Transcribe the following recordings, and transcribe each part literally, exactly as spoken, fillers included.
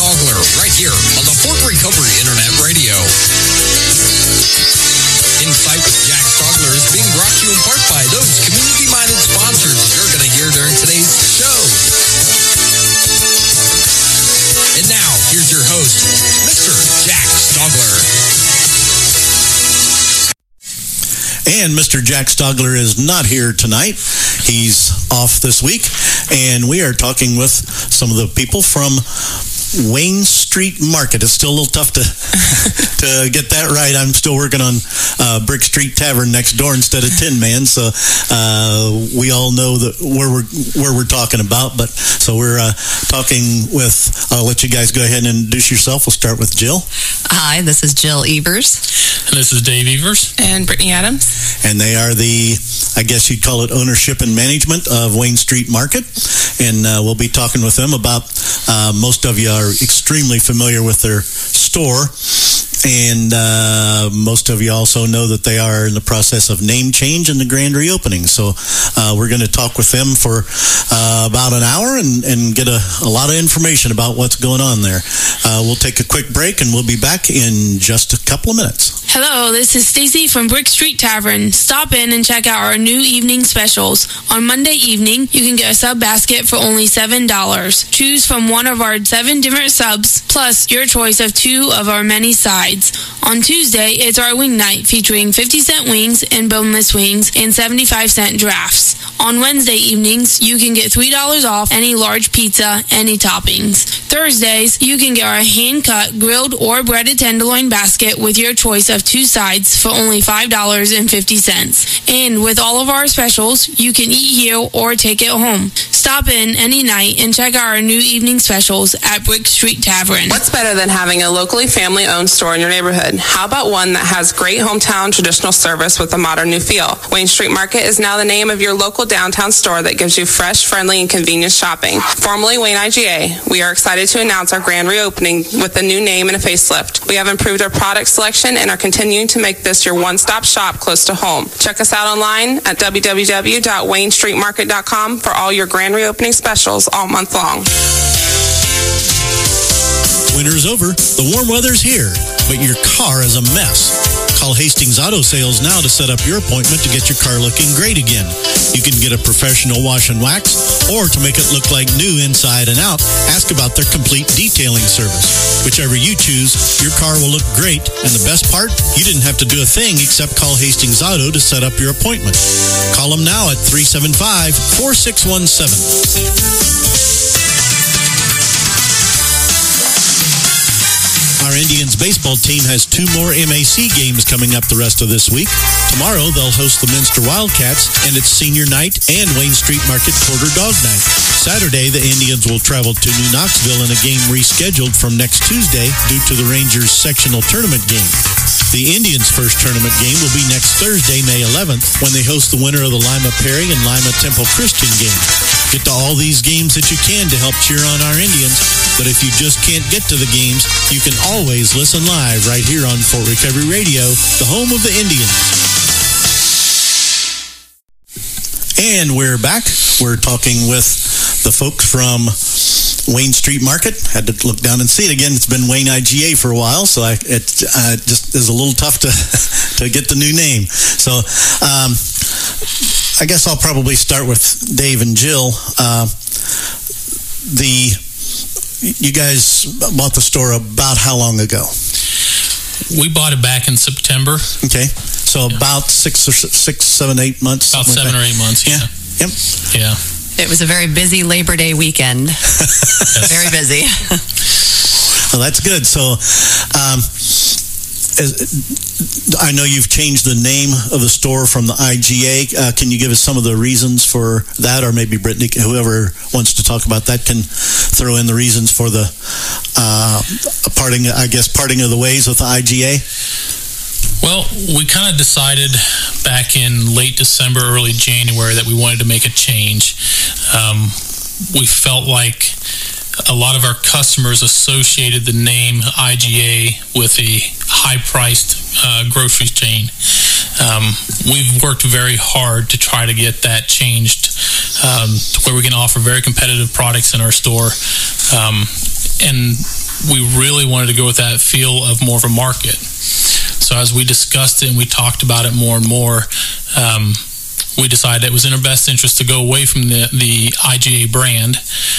Stogler, right here on the Fort Recovery Internet Radio. Insight with Jack Stogler is being brought to you in part by those community-minded sponsors you're going to hear during today's show. And now, here's your host, Mister Jack Stogler. And Mister Jack Stogler is not here tonight. He's off this week. And we are talking with some of the people from Wayne Street Market. It's still a little tough to to get that right. I'm still working on uh, Brick Street Tavern next door instead of Tin Man. So uh, we all know that where we're where we're talking about. But so we're uh, talking with. I'll let you guys go ahead and introduce yourself. We'll start with Jill. Hi, this is Jill Evers. And this is Dave Evers. And Brittany Adams. And they are the, I guess you'd call it, ownership and management of Wayne Street Market. And uh, we'll be talking with them about, uh, most of you are extremely familiar with their store. And uh, most of you also know that they are in the process of name change and the grand reopening. So uh, we're going to talk with them for uh, about an hour and, and get a, a lot of information about what's going on there. Uh, we'll take a quick break and we'll be back in just a couple of minutes. Hello, this is Stacy from Brick Street Tavern. Stop in and check out our new evening specials. On Monday evening, you can get a sub basket for only seven dollars. Choose from one of our seven different subs, plus your choice of two of our many sides. On Tuesday, it's our wing night featuring fifty cent wings and boneless wings and seventy-five cent drafts. On Wednesday evenings, you can get three dollars off any large pizza, any toppings. Thursdays, you can get our hand-cut, grilled, or breaded tenderloin basket with your choice of two sides for only five dollars and fifty cents. And with all of our specials, you can eat here or take it home. Stop in any night and check out our new evening specials at Brick Street Tavern. What's better than having a locally family-owned store in your neighborhood? How about one that has great hometown traditional service with a modern new feel? Wayne Street Market is now the name of your local downtown store that gives you fresh, friendly, and convenient shopping. Formerly Wayne I G A, we are excited to announce our grand reopening with a new name and a facelift. We have improved our product selection and are continuing to make this your one-stop shop close to home. Check us out online at w w w dot wayne street market dot com for all your grand reopening specials all month long. Winter's over, the warm weather's here, but your car is a mess. Call Hastings Auto Sales now to set up your appointment to get your car looking great again. You can get a professional wash and wax, or to make it look like new inside and out, ask about their complete detailing service. Whichever you choose, your car will look great, and the best part, you didn't have to do a thing except call Hastings Auto to set up your appointment. Call them now at three seven five, four six one seven. Our Indians baseball team has two more M A C games coming up the rest of this week. Tomorrow, they'll host the Minster Wildcats, and it's senior night and Wayne Street Market Quarter Dog Night. Saturday, the Indians will travel to New Knoxville in a game rescheduled from next Tuesday due to the Rangers sectional tournament game. The Indians' first tournament game will be next Thursday, May eleventh, when they host the winner of the Lima Perry and Lima Temple Christian game. Get to all these games that you can to help cheer on our Indians, but if you just can't get to the games, you can always listen live right here on Fort Recovery Radio, the home of the Indians. And we're back. We're talking with the folks from Wayne Street Market. Had to look down and see it again. It's been Wayne I G A for a while, so I, it uh, just is a little tough to to get the new name. So um, I guess I'll probably start with Dave and Jill. Uh, the you guys bought the store about how long ago? We bought it back in September. Okay, so yeah. about six or six, seven, eight months. About seven like or eight months. Yeah. yeah. Yep. Yeah. It was a very busy Labor Day weekend. Very busy. Well, that's good. So, um, as, I know you've changed the name of the store from the I G A. Uh, can you give us some of the reasons for that, or maybe Brittany, whoever wants to talk about that, can throw in the reasons for the uh, parting, I guess, parting of the ways with the I G A? Well, we kind of decided back in late December, early January that we wanted to make a change. Um, we felt like a lot of our customers associated the name I G A with a high-priced uh, grocery chain. Um, we've worked very hard to try to get that changed um, to where we can offer very competitive products in our store. Um, and we really wanted to go with that feel of more of a market. So as we discussed it and we talked about it more and more, um, we decided it was in our best interest to go away from the, the I G A brand.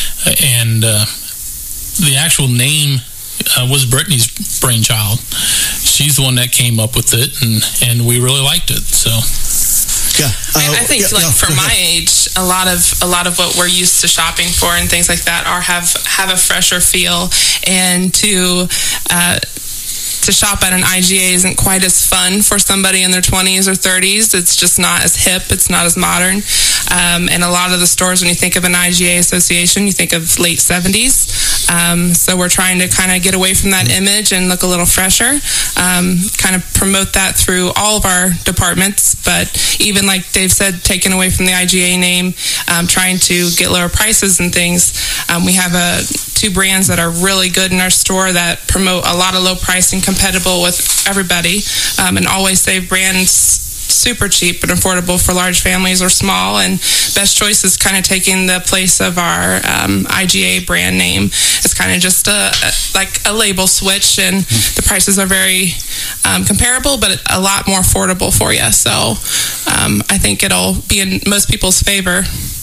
And uh, the actual name uh, was Brittany's brainchild. She's the one that came up with it, and, and we really liked it. So, yeah, uh, I think yeah, like yeah, for my age, a lot of a lot of what we're used to shopping for and things like that are have have a fresher feel, and to uh, to shop at an I G A isn't quite as fun for somebody in their twenties or thirties. It's just not as hip. It's not as modern. Um, and a lot of the stores, when you think of an I G A association, you think of late seventies. Um, so we're trying to kind of get away from that image and look a little fresher, um, kind of promote that through all of our departments. But even like Dave said, taking away from the I G A name, um, trying to get lower prices and things. Um, we have a, two brands that are really good in our store that promote a lot of low pricing, compatible with everybody, um, and Always Save brands. Super cheap and affordable for large families or small, and Best Choice is kind of taking the place of our um, I G A brand name. It's kind of just a, a like a label switch, and the prices are very um, comparable, but a lot more affordable for you. So um, I think it'll be in most people's favor.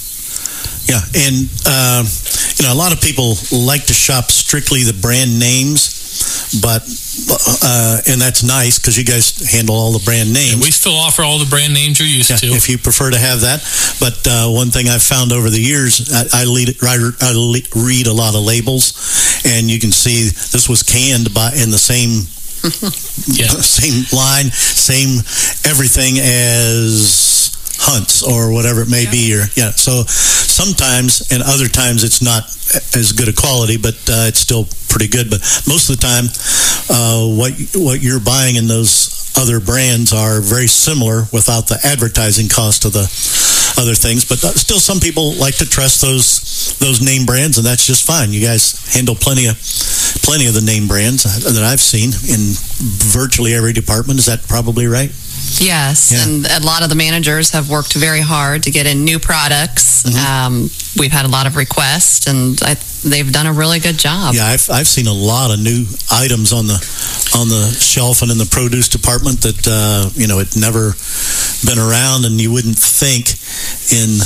Yeah, and uh, you know, a lot of people like to shop strictly the brand names. But uh, and that's nice because you guys handle all the brand names. Yeah, we still offer all the brand names you're used yeah, to. If you prefer to have that. But uh, one thing I've found over the years, I, I, lead, I, I read a lot of labels, and you can see this was canned by in the same yeah. same line, same everything as Hunts or whatever it may yeah. be. Or yeah, so sometimes and other times it's not as good a quality, but uh, it's still pretty good. But most of the time, uh, what what you're buying in those other brands are very similar without the advertising cost of the other things. But still, some people like to trust those those name brands, and that's just fine. You guys handle plenty of plenty of the name brands that I've seen in virtually every department. Is that probably right? Yes, yeah. And a lot of the managers have worked very hard to get in new products. Mm-hmm. Um, we've had a lot of requests, and I, they've done a really good job. Yeah, I've I've seen a lot of new items on the on the shelf and in the produce department that uh, you know had never been around, and you wouldn't think in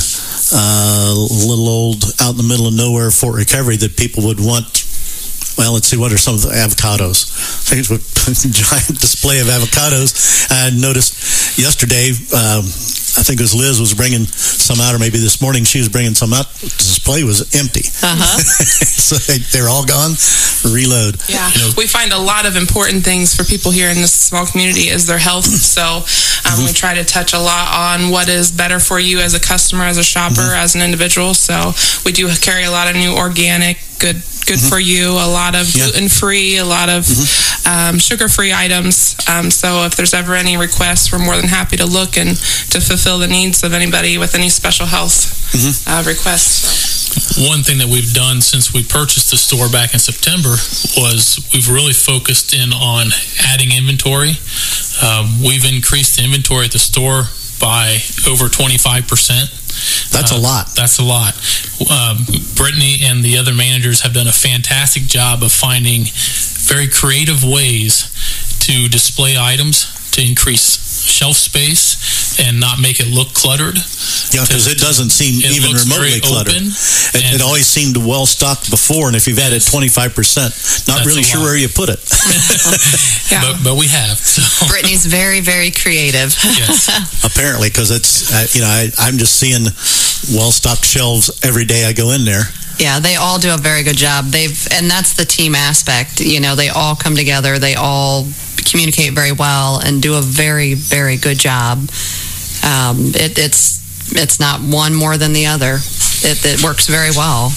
uh, little old out in the middle of nowhere Fort Recovery that people would want. Well, let's see, what are some of the avocados? There's a giant display of avocados. I noticed yesterday, um, I think it was Liz was bringing some out, or maybe this morning she was bringing some out. The display was empty. Uh-huh. So they, they're all gone. Reload. Yeah. You know, we find a lot of important things for people here in this small community is their health. So um, mm-hmm. we try to touch a lot on what is better for you as a customer, as a shopper, mm-hmm. as an individual. So we do carry a lot of new organic, good good mm-hmm. for you, a lot of yeah. gluten-free, a lot of mm-hmm. um, sugar-free items. Um, so if there's ever any requests, we're more than happy to look and to fulfill the needs of anybody with any special health mm-hmm. uh, requests. So. One thing that we've done since we purchased the store back in September was we've really focused in on adding inventory. Um, we've increased the inventory at the store by over twenty-five percent. That's uh, a lot. That's a lot. Um, Brittany and the other managers have done a fantastic job of finding very creative ways to display items to increase shelf space and not make it look cluttered. Yeah, because it doesn't seem it even remotely cluttered. It, it always seemed well stocked before, and if you've added twenty-five percent, not really sure where you put it. yeah. but, but we have. So. Brittany's very, very creative. Yes. Apparently, because it's, uh, you know, I, I'm just seeing well-stocked shelves every day I go in there. Yeah, they all do a very good job. They've, and that's the team aspect. You know, they all come together. They all communicate very well and do a very, very good job. Um, it, it's it's not one more than the other. It, it works very well.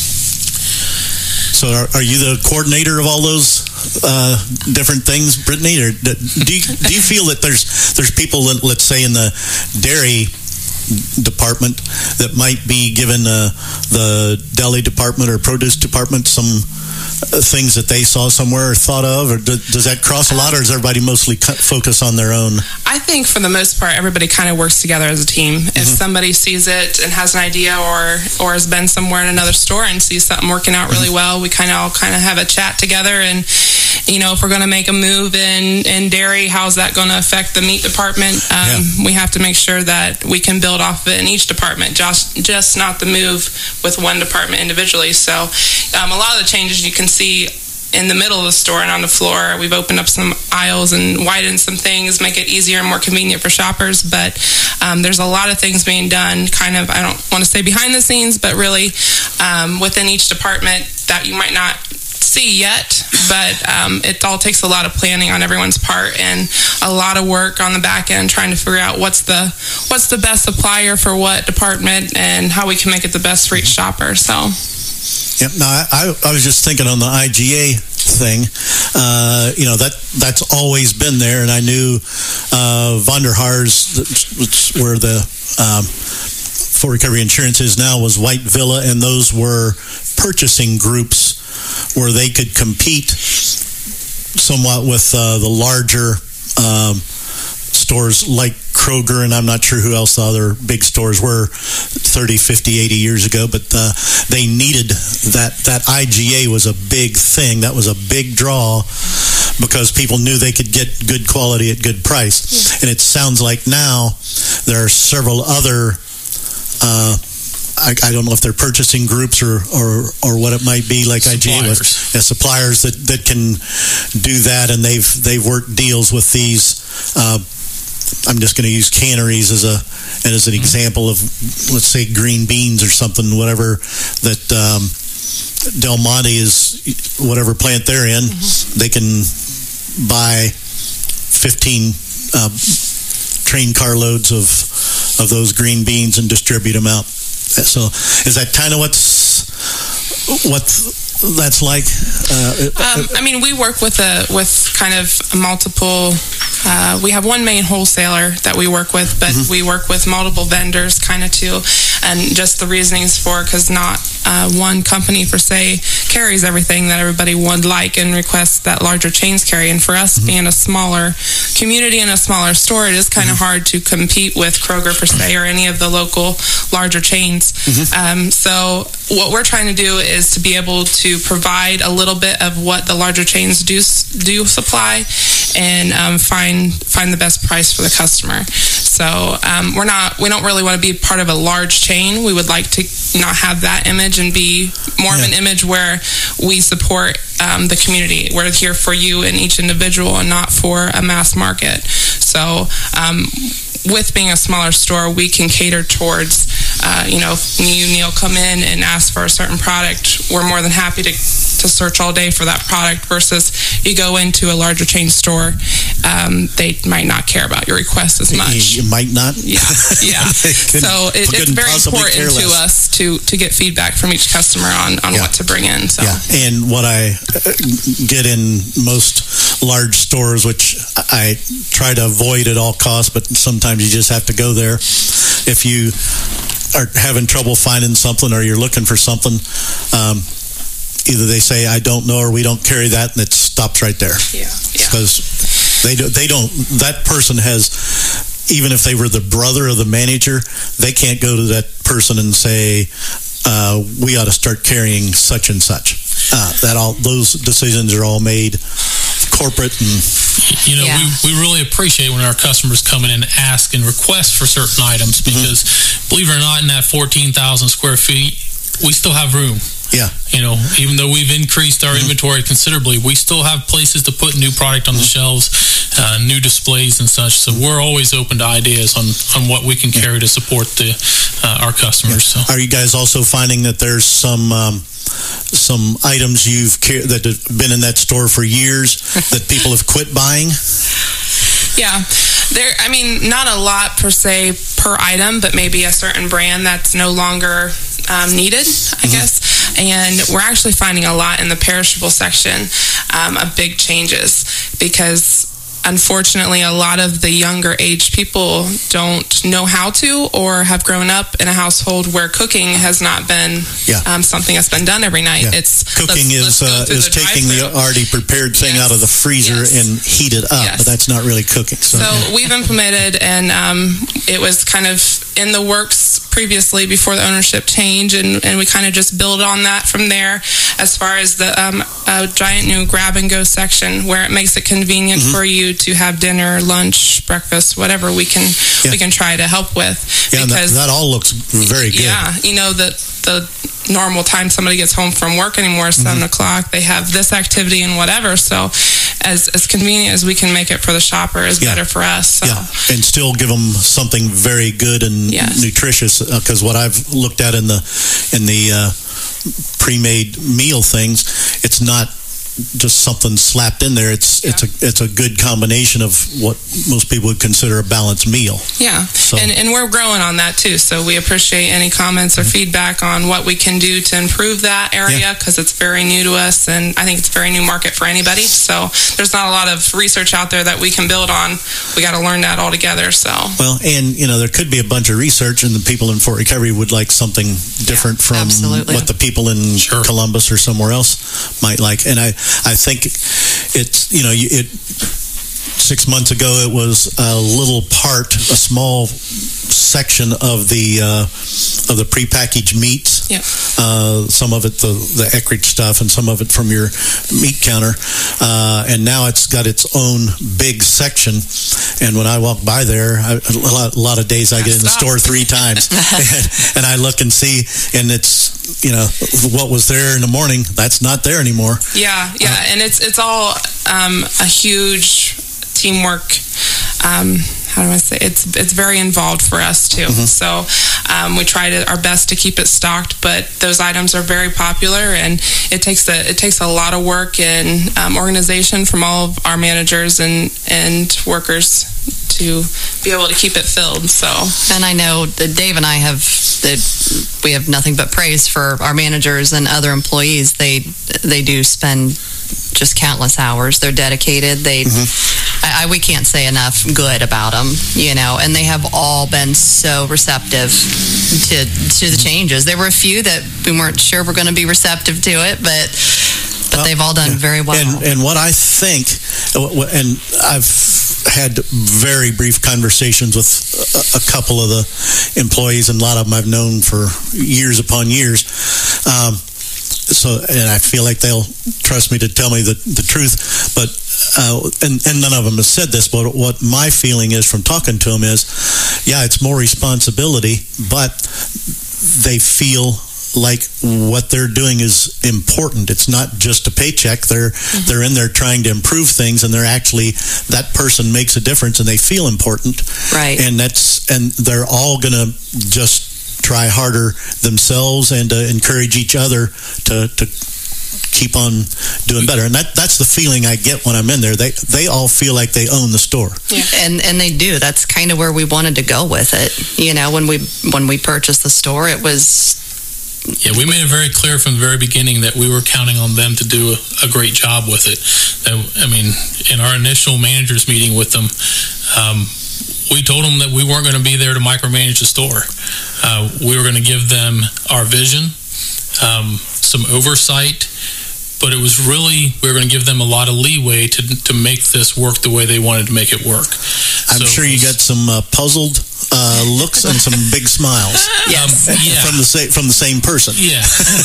So, are, are you the coordinator of all those uh, different things, Brittany, or do you, do you feel that there's there's people that, let's say, in the dairy department that might be giving uh, the deli department or produce department some things that they saw somewhere or thought of, or do, does that cross a lot, or does everybody mostly focus on their own? I think for the most part, everybody kind of works together as a team. Mm-hmm. If somebody sees it and has an idea, or or has been somewhere in another store and sees something working out really well, we kind of all kind of have a chat together. And you know, if we're going to make a move in in dairy, how's that going to affect the meat department? Um, yeah. We have to make sure that we can build off of it in each department, just just not the move with one department individually. So um, a lot of the changes you can see in the middle of the store and on the floor. We've opened up some aisles and widened some things, make it easier and more convenient for shoppers. But um, there's a lot of things being done, kind of, I don't want to say behind the scenes, but really um, within each department that you might not see yet. But um, it all takes a lot of planning on everyone's part, and a lot of work on the back end trying to figure out what's the what's the best supplier for what department and how we can make it the best for each shopper. So. Yep. No, I, I was just thinking on the I G A thing. Uh, you know, that that's always been there, and I knew uh, Vonderhaar's, where the um, Fort Recovery Insurance is now, was White Villa, and those were purchasing groups where they could compete somewhat with uh, the larger um, stores like Kroger, and I'm not sure who else the other big stores were thirty, fifty, eighty years ago, but uh, they needed that. That I G A was a big thing. That was a big draw because people knew they could get good quality at good price. Yeah. And it sounds like now there are several other uh, I, I don't know if they're purchasing groups or, or, or what it might be, like suppliers. I G A was, yeah, suppliers that, that can do that, and they've they've worked deals with these. Uh, I'm just going to use canneries as a as an example of, let's say, green beans or something, whatever that um, Del Monte is, whatever plant they're in, mm-hmm. they can buy fifteen uh, train carloads of of those green beans and distribute them out. So is that kind of what's what that's like? Uh, um, I mean, we work with a with kind of multiple. Uh, we have one main wholesaler that we work with, but mm-hmm. we work with multiple vendors kind of too. And just the reasonings for, because not uh, one company per se carries everything that everybody would like and requests that larger chains carry. And for us, mm-hmm. being a smaller community and a smaller store, it is kind of mm-hmm. hard to compete with Kroger per se or any of the local larger chains. Mm-hmm. Um, so what we're trying to do is to be able to provide a little bit of what the larger chains do do supply, and um, find find the best price for the customer. So um, we're not we don't really want to be part of a large chain. We would like to not have that image and be more yeah. of an image where we support um, the community. We're here for you and each individual, and not for a mass market. So um, with being a smaller store, we can cater towards, uh, you know, if you, Neil, come in and ask for a certain product, we're more than happy to to search all day for that product, versus you go into a larger chain store, um, they might not care about your request as much. You might not? Yeah, yeah. So it, it's very important to us to, to get feedback from each customer on, on yeah. what to bring in. So. Yeah, and what I get in most large stores, which I try to avoid at all costs, but sometimes you just have to go there. If you are having trouble finding something, or you're looking for something, um, either they say, I don't know, or we don't carry that, and it stops right there. Yeah. Because yeah. they, do, they don't, that person has, even if they were the brother of the manager, they can't go to that person and say, uh, we ought to start carrying such and such. Uh, that all, those decisions are all made corporate. And you know, yeah. we, we really appreciate when our customers come in and ask and request for certain items, because mm-hmm. believe it or not, in that fourteen thousand square feet, we still have room. Yeah. You know, even though we've increased our mm-hmm. inventory considerably, we still have places to put new product on mm-hmm. the shelves, uh, new displays and such. So we're always open to ideas on, on what we can carry yeah. to support the uh, our customers. Yeah. So. Are you guys also finding that there's some um, some items you've car- that have been in that store for years that people have quit buying? Yeah. There, I mean, not a lot per se per item, but maybe a certain brand that's no longer um, needed, I mm-hmm. guess. And we're actually finding a lot in the perishable section um, of big changes, because unfortunately, a lot of the younger age people don't know how to or have grown up in a household where cooking has not been Yeah. um, something that's been done every night. Yeah. It's Cooking let's, is let's go uh, through is the taking the drive-thru. already prepared thing Yes. out of the freezer Yes. and heat it up, Yes. but that's not really cooking. So, So we've implemented, and um, it was kind of in the works previously before the ownership change, and, and we kind of just build on that from there as far as the um, uh, giant new grab-and-go section where it makes it convenient Mm-hmm. for you to have dinner, lunch, breakfast, whatever we can Yeah. we can try to help with. yeah, and that, because that all looks very good. yeah, you know, the the normal time somebody gets home from work anymore is seven o'clock. They have this activity and whatever. So as as convenient as we can make it for the shopper is Yeah. better for us. So. Yeah, and still give them something very good and Yes. nutritious. Because what I've looked at in the in the uh, pre-made meal things, it's not just something slapped in there. It's it's a it's a good combination of what most people would consider a balanced meal. Yeah, So- and, and we're growing on that too. So we appreciate any comments or feedback on what we can do to improve that area because it's very new to us, and I think it's a very new market for anybody. So there's not a lot of research out there that we can build on. We got to learn that all together. So Well, and you know there could be a bunch of research, and the people in Fort Recovery would like something different from absolutely. what the people in Sure. Columbus or somewhere else might like. And I, I think it's you know you- it. Six months ago, it was a little part, a small section of the uh, of the prepackaged meats. yeah, Uh, some of it the the Eckrich stuff, and some of it from your meat counter. Uh, and now it's got its own big section. And when I walk by there, I, a, lot, a lot of days I get in the Stop. store three times, and, and I look and see, and it's you know what was there in the morning, that's not there anymore. yeah, yeah, and it's it's all um, a huge teamwork. Um, how do I say? It's it's very involved for us too. So um, we try to our best to keep it stocked, but those items are very popular, and it takes a it takes a lot of work and um, organization from all of our managers and and workers to be able to keep it filled. So And I know that Dave and I have that we have nothing but praise for our managers and other employees. They they do spend just countless hours. They're dedicated. They I, I, we can't say enough good about them, you know. And they have all been so receptive to to the changes. There were a few that we weren't sure were going to be receptive to it, but but they've all done very well. And, and what I think, and I've had very brief conversations with a, a couple of the employees, and a lot of them I've known for years upon years. Um, so, and I feel like they'll trust me to tell me the, the truth. But uh, and, and none of them have said this, but what my feeling is from talking to them is, yeah, it's more responsibility, but they feel like what they're doing is important. It's not just a paycheck. They're mm-hmm. they're in there trying to improve things, and they're actually, that person makes a difference, and they feel important. Right. And that's and they're all going to just try harder themselves and to encourage each other to to keep on doing better. And that that's the feeling I get when I'm in there. They they all feel like they own the store. yeah. And and they do. That's kind of where we wanted to go with it. You know, when we when we purchased the store, it was. Yeah, we made it very clear from the very beginning that we were counting on them to do a, a great job with it. That, I mean, in our initial managers meeting with them, um, we told them that we weren't going to be there to micromanage the store. Uh, we were going to give them our vision, um, some oversight, but it was really, we were going to give them a lot of leeway to to make this work the way they wanted to make it work. I'm So sure you got some uh, puzzled uh, looks and some big smiles. Yes. Um, yeah. From the same from the same person. Yeah,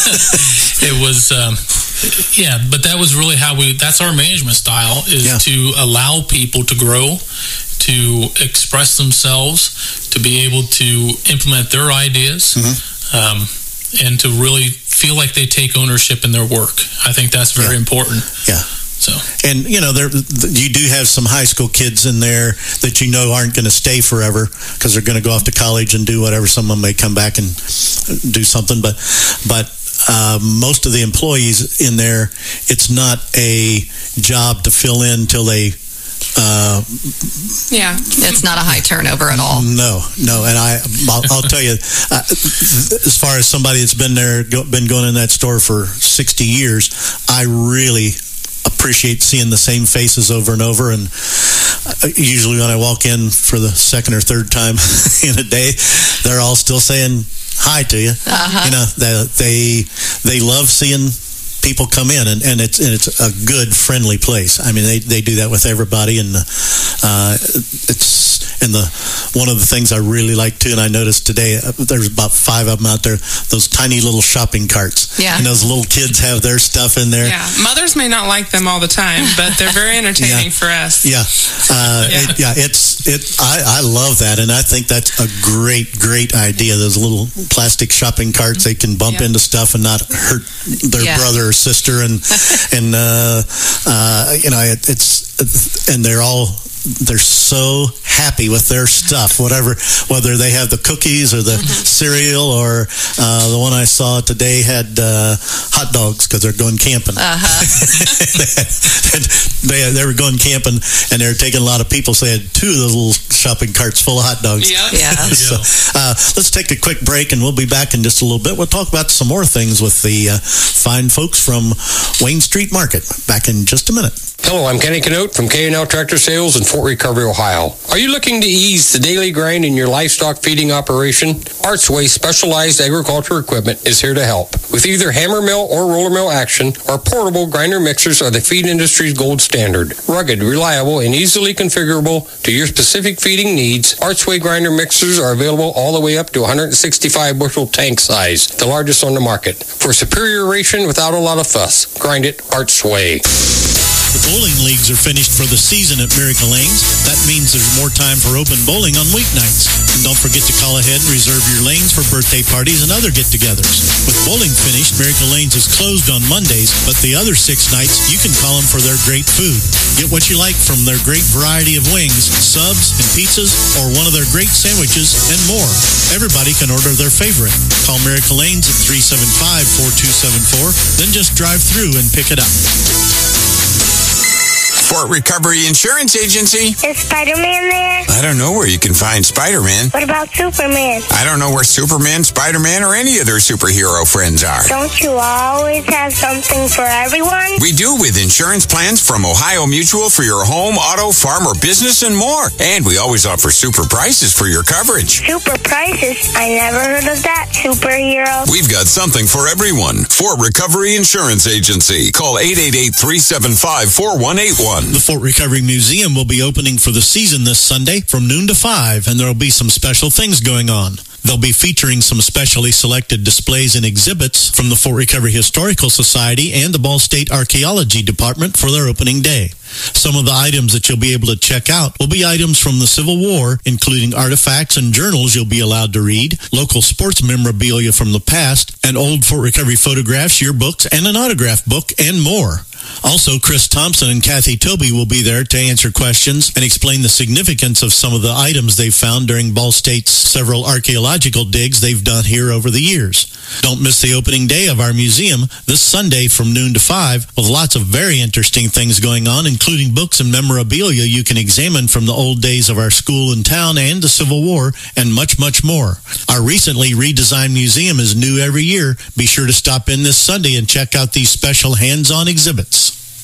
it was. Um, yeah, but that was really how we. That's our management style: is Yeah. to allow people to grow, to express themselves, to be able to implement their ideas, Mm-hmm. um, and to really feel like they take ownership in their work. I think that's very Yeah. important. Yeah. So, And, you know, there you do have some high school kids in there that you know aren't going to stay forever because they're going to go off to college and do whatever. Some of them may come back and do something. But but uh, most of the employees in there, it's not a job to fill in till they... Uh, Yeah. It's not a high turnover at all. No, no, and I, I'll, I'll tell you, uh, as far as somebody that's been there, go, been going in that store for sixty years, I really appreciate seeing the same faces over and over. And usually when I walk in for the second or third time in a day, they're all still saying hi to you. Uh-huh. You know, they, they they love seeing people come in, and, and it's and it's a good, friendly place. I mean, they, they do that with everybody, and uh, it's and the one of the things I really like too, and I noticed today, uh, there's about five of them out there, those tiny little shopping carts. Yeah. And those little kids have their stuff in there. Yeah. Mothers may not like them all the time, but they're very entertaining yeah. for us. Yeah. Uh, yeah. It, yeah, it's, it, I, I love that, and I think that's a great, great idea. Those little plastic shopping carts, they can bump yeah. into stuff and not hurt their yeah. brother or sister, and, and uh, uh, you know, it, it's, and they're all, they're so happy with their stuff, whatever, whether they have the cookies or the mm-hmm. cereal, or uh, the one I saw today had uh, hot dogs because they're going camping. Uh-huh. they, they were going camping, and they were taking a lot of people, so they had two of those little shopping carts full of hot dogs. Yep. Yeah. So uh, let's take a quick break, and we'll be back in just a little bit. We'll talk about some more things with the uh, fine folks from Wayne Street Market. Back in just a minute. Hello, I'm Kenny Canote from K and L Tractor Sales in Fort Recovery, Ohio. Are you looking to ease the daily grind in your livestock feeding operation? Artsway Specialized Agriculture Equipment is here to help. With either hammer mill or roller mill action, our portable grinder mixers are the feed industry's gold standard. Rugged, reliable, and easily configurable to your specific feeding needs, Artsway grinder mixers are available all the way up to one hundred sixty-five bushel tank size, the largest on the market. For superior ration without a lot of fuss, grind it Artsway. The bowling leagues are finished for the season at Miracle Lanes. That means there's more time for open bowling on weeknights. And don't forget to call ahead and reserve your lanes for birthday parties and other get-togethers. With bowling finished, Miracle Lanes is closed on Mondays, but the other six nights, you can call them for their great food. Get what you like from their great variety of wings, subs, and pizzas, or one of their great sandwiches, and more. Everybody can order their favorite. Call Miracle Lanes at three seven five, four two seven four, then just drive through and pick it up. Fort Recovery Insurance Agency. Is Spider-Man there? I don't know where you can find Spider-Man. What about Superman? I don't know where Superman, Spider-Man, or any of their superhero friends are. Don't you always have something for everyone? We do, with insurance plans from Ohio Mutual for your home, auto, farm, or business, and more. And we always offer super prices for your coverage. Super prices? I never heard of that, superhero. We've got something for everyone. Fort Recovery Insurance Agency. Call eight eight eight, three seven five, four one eight one. The Fort Recovery Museum will be opening for the season this Sunday from noon to five, and there will be some special things going on. They'll be featuring some specially selected displays and exhibits from the Fort Recovery Historical Society and the Ball State Archaeology Department for their opening day. Some of the items that you'll be able to check out will be items from the Civil War, including artifacts and journals you'll be allowed to read, local sports memorabilia from the past, and old Fort Recovery photographs, yearbooks, and an autograph book, and more. Also, Chris Thompson and Kathy Toby will be there to answer questions and explain the significance of some of the items they've found during Ball State's several archaeological digs they've done here over the years. Don't miss the opening day of our museum this Sunday from noon to five, with lots of very interesting things going on, including books and memorabilia you can examine from the old days of our school and town and the Civil War, and much, much more. Our recently redesigned museum is new every year. Be sure to stop in this Sunday and check out these special hands-on exhibits.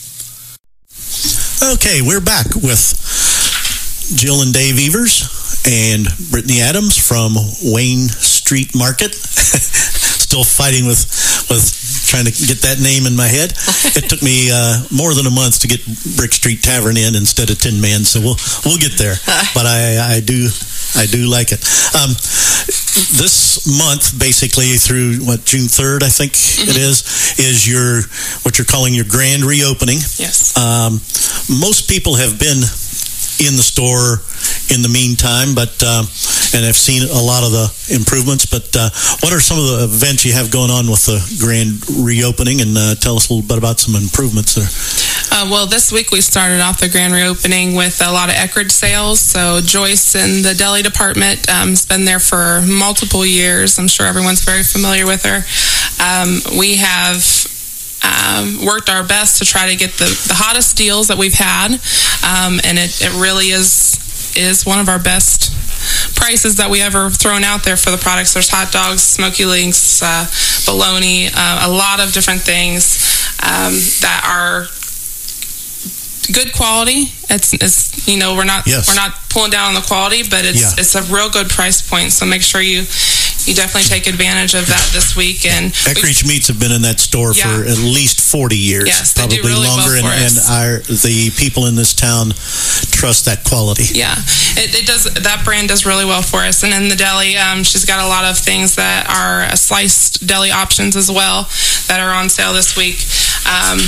Okay, we're back with Jill and Dave Evers and Brittany Adams from Wayne Street Market. Still fighting with with trying to get that name in my head. It took me uh, more than a month to get Brick Street Tavern in instead of Tin Man, so we'll we'll get there. But I, I do I do like it. Um, this month, basically through what June third, I think mm-hmm. it is, is your what you're calling your grand reopening. Yes. Um, most people have been in the store in the meantime, but uh, and I've seen a lot of the improvements. But uh, what are some of the events you have going on with the grand reopening? And uh, tell us a little bit about some improvements there. Uh, well, this week we started off the grand reopening with a lot of Eckrich sales. So Joyce in the deli department um, has been there for multiple years. I'm sure everyone's very familiar with her. Um, we have Um, worked our best to try to get the, the hottest deals that we've had, um, and it, it really is is one of our best prices that we ever thrown out there for the products. There's hot dogs, smoky links, uh, bologna, uh, a lot of different things um, that are good quality. It's, it's you know, we're not yes. we're not pulling down on the quality, but it's yeah. it's a real good price point. So make sure you you definitely take advantage of that this week. And Eckrich Meats have been in that store yeah. for at least forty years, yes, they probably do really longer, well for and, and us. our the people in this town trust that quality. Yeah, it, it does. That brand does really well for us. And in the deli, um, she's got a lot of things that are uh, sliced deli options as well that are on sale this week. Um,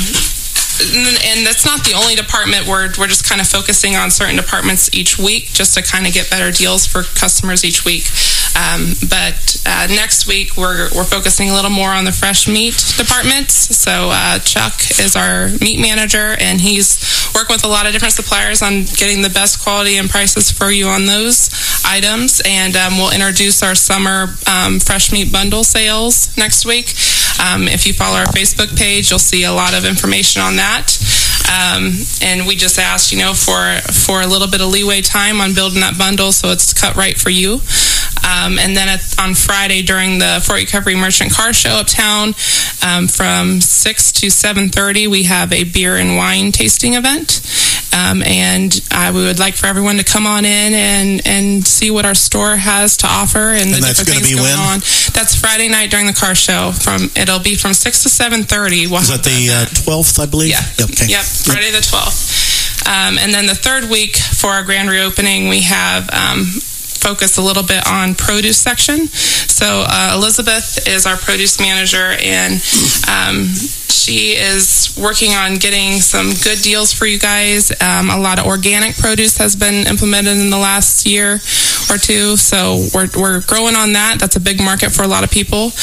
and that's not the only department. We're, we're just kind of focusing on certain departments each week just to kind of get better deals for customers each week. Um, but uh, next week, we're, we're focusing a little more on the fresh meat departments. So uh, Chuck is our meat manager, and he's working with a lot of different suppliers on getting the best quality and prices for you on those items. And um, we'll introduce our summer um, fresh meat bundle sales next week. Um, if you follow our Facebook page, you'll see a lot of information on that. Um, and we just asked, you know, for for a little bit of leeway time on building that bundle so it's cut right for you. Um, and then at, on Friday during the Fort Recovery Merchant Car Show uptown, um, from six to seven thirty, we have a beer and wine tasting event. Um, and uh, we would like for everyone to come on in and, and see what our store has to offer and, and the that's different things be going when? on. That's Friday night during the car show. From It'll be from six to seven thirty. We'll Is that the uh, twelfth, I believe? Yeah. Okay. Yep, Friday the twelfth. Um, and then the third week for our grand reopening, we have um, focused a little bit on produce section. So uh, Elizabeth is our produce manager, and um, she is working on getting some good deals for you guys. Um, a lot of organic produce has been implemented in the last year or two, so we're, we're growing on that. That's a big market for a lot of people.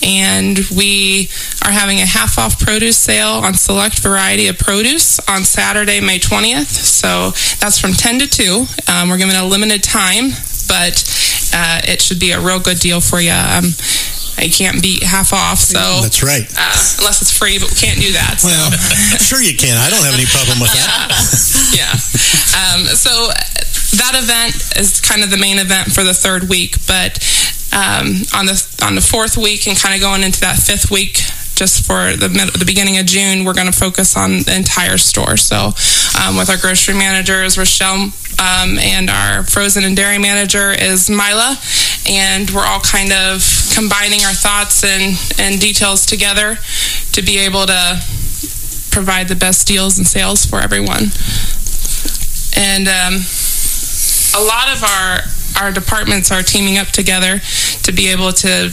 And we are having a half-off produce sale on select variety of produce on Saturday, May twentieth. So that's from ten to two. Um, we're giving a limited time, but uh, it should be a real good deal for you. Um, I can't beat half off, so that's right. Uh, unless it's free, but we can't do that. So. Well, sure you can. I don't have any problem with that. Yeah. Um, so that event is kind of the main event for the third week, but um, on the on the fourth week and kind of going into that fifth week, just for the mid, the beginning of June, we're going to focus on the entire store. So um, with our grocery managers, Rochelle, um, and our frozen and dairy manager is Mila, and we're all kind of combining our thoughts and, and details together to be able to provide the best deals and sales for everyone. And um, a lot of our our departments are teaming up together to be able to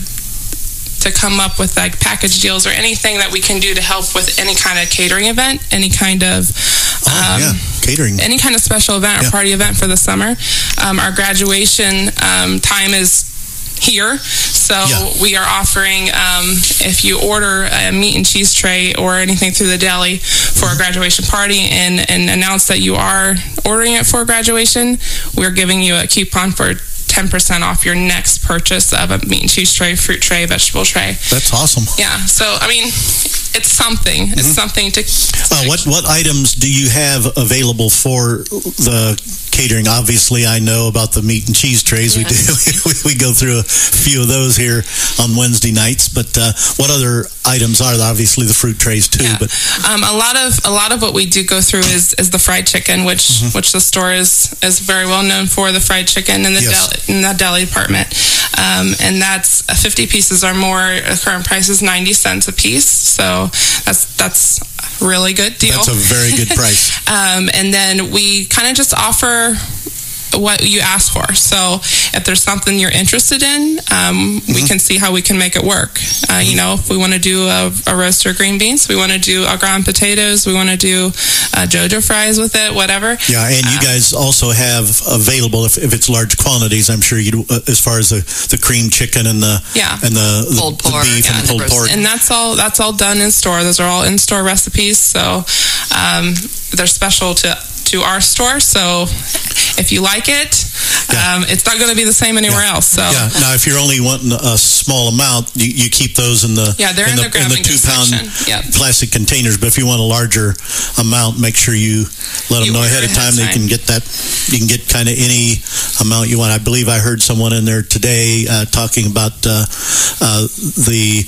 to come up with like package deals or anything that we can do to help with any kind of catering event, any kind of oh, um, yeah. catering, any kind of special event yeah. or party event for the summer. Um, our graduation um, time is here, so yeah. we are offering um, if you order a meat and cheese tray or anything through the deli for a graduation party and, and announce that you are ordering it for graduation, we're giving you a coupon for ten percent off your next purchase of a meat and cheese tray, fruit tray, vegetable tray. That's awesome. Yeah, so I mean, it's something. It's mm-hmm. something to. Uh, what what items do you have available for the catering? Obviously, I know about the meat and cheese trays. Yeah. We do. we, we go through a few of those here on Wednesday nights. But uh, what other items are there? Obviously, the fruit trays too. Yeah. But um, a lot of a lot of what we do go through is, is the fried chicken, which mm-hmm. which the store is is very well known for. The fried chicken in the yes. deli, in the deli department, um, and that's uh, fifty pieces or more. Uh, current price is ninety cents a piece. So that's that's a really good deal. That's a very good price. um, and then we kind of just offer what you ask for. So if there's something you're interested in, um, mm-hmm. we can see how we can make it work. Uh, you know, if we want to do a, a roast or green beans, we want to do a ground potatoes, we want to do uh, JoJo fries with it, whatever. Yeah, and you um, guys also have available, if, if it's large quantities, I'm sure you uh, as far as the, the cream chicken and the yeah. and the, the, pulled the pork, beef yeah, and pulled pork. And that's all that's all done in store. Those are all in-store recipes. So um, they're special to to our store, so if you like it, yeah. um, it's not going to be the same anywhere yeah. else. So yeah. Now, if you're only wanting a small amount, you, you keep those in the yeah, they're in, in the, the, in the two pound yep. plastic containers. But if you want a larger amount, make sure you let them you know ahead of time. They can get that. You can get kind of any amount you want. I believe I heard someone in there today uh, talking about uh, uh, the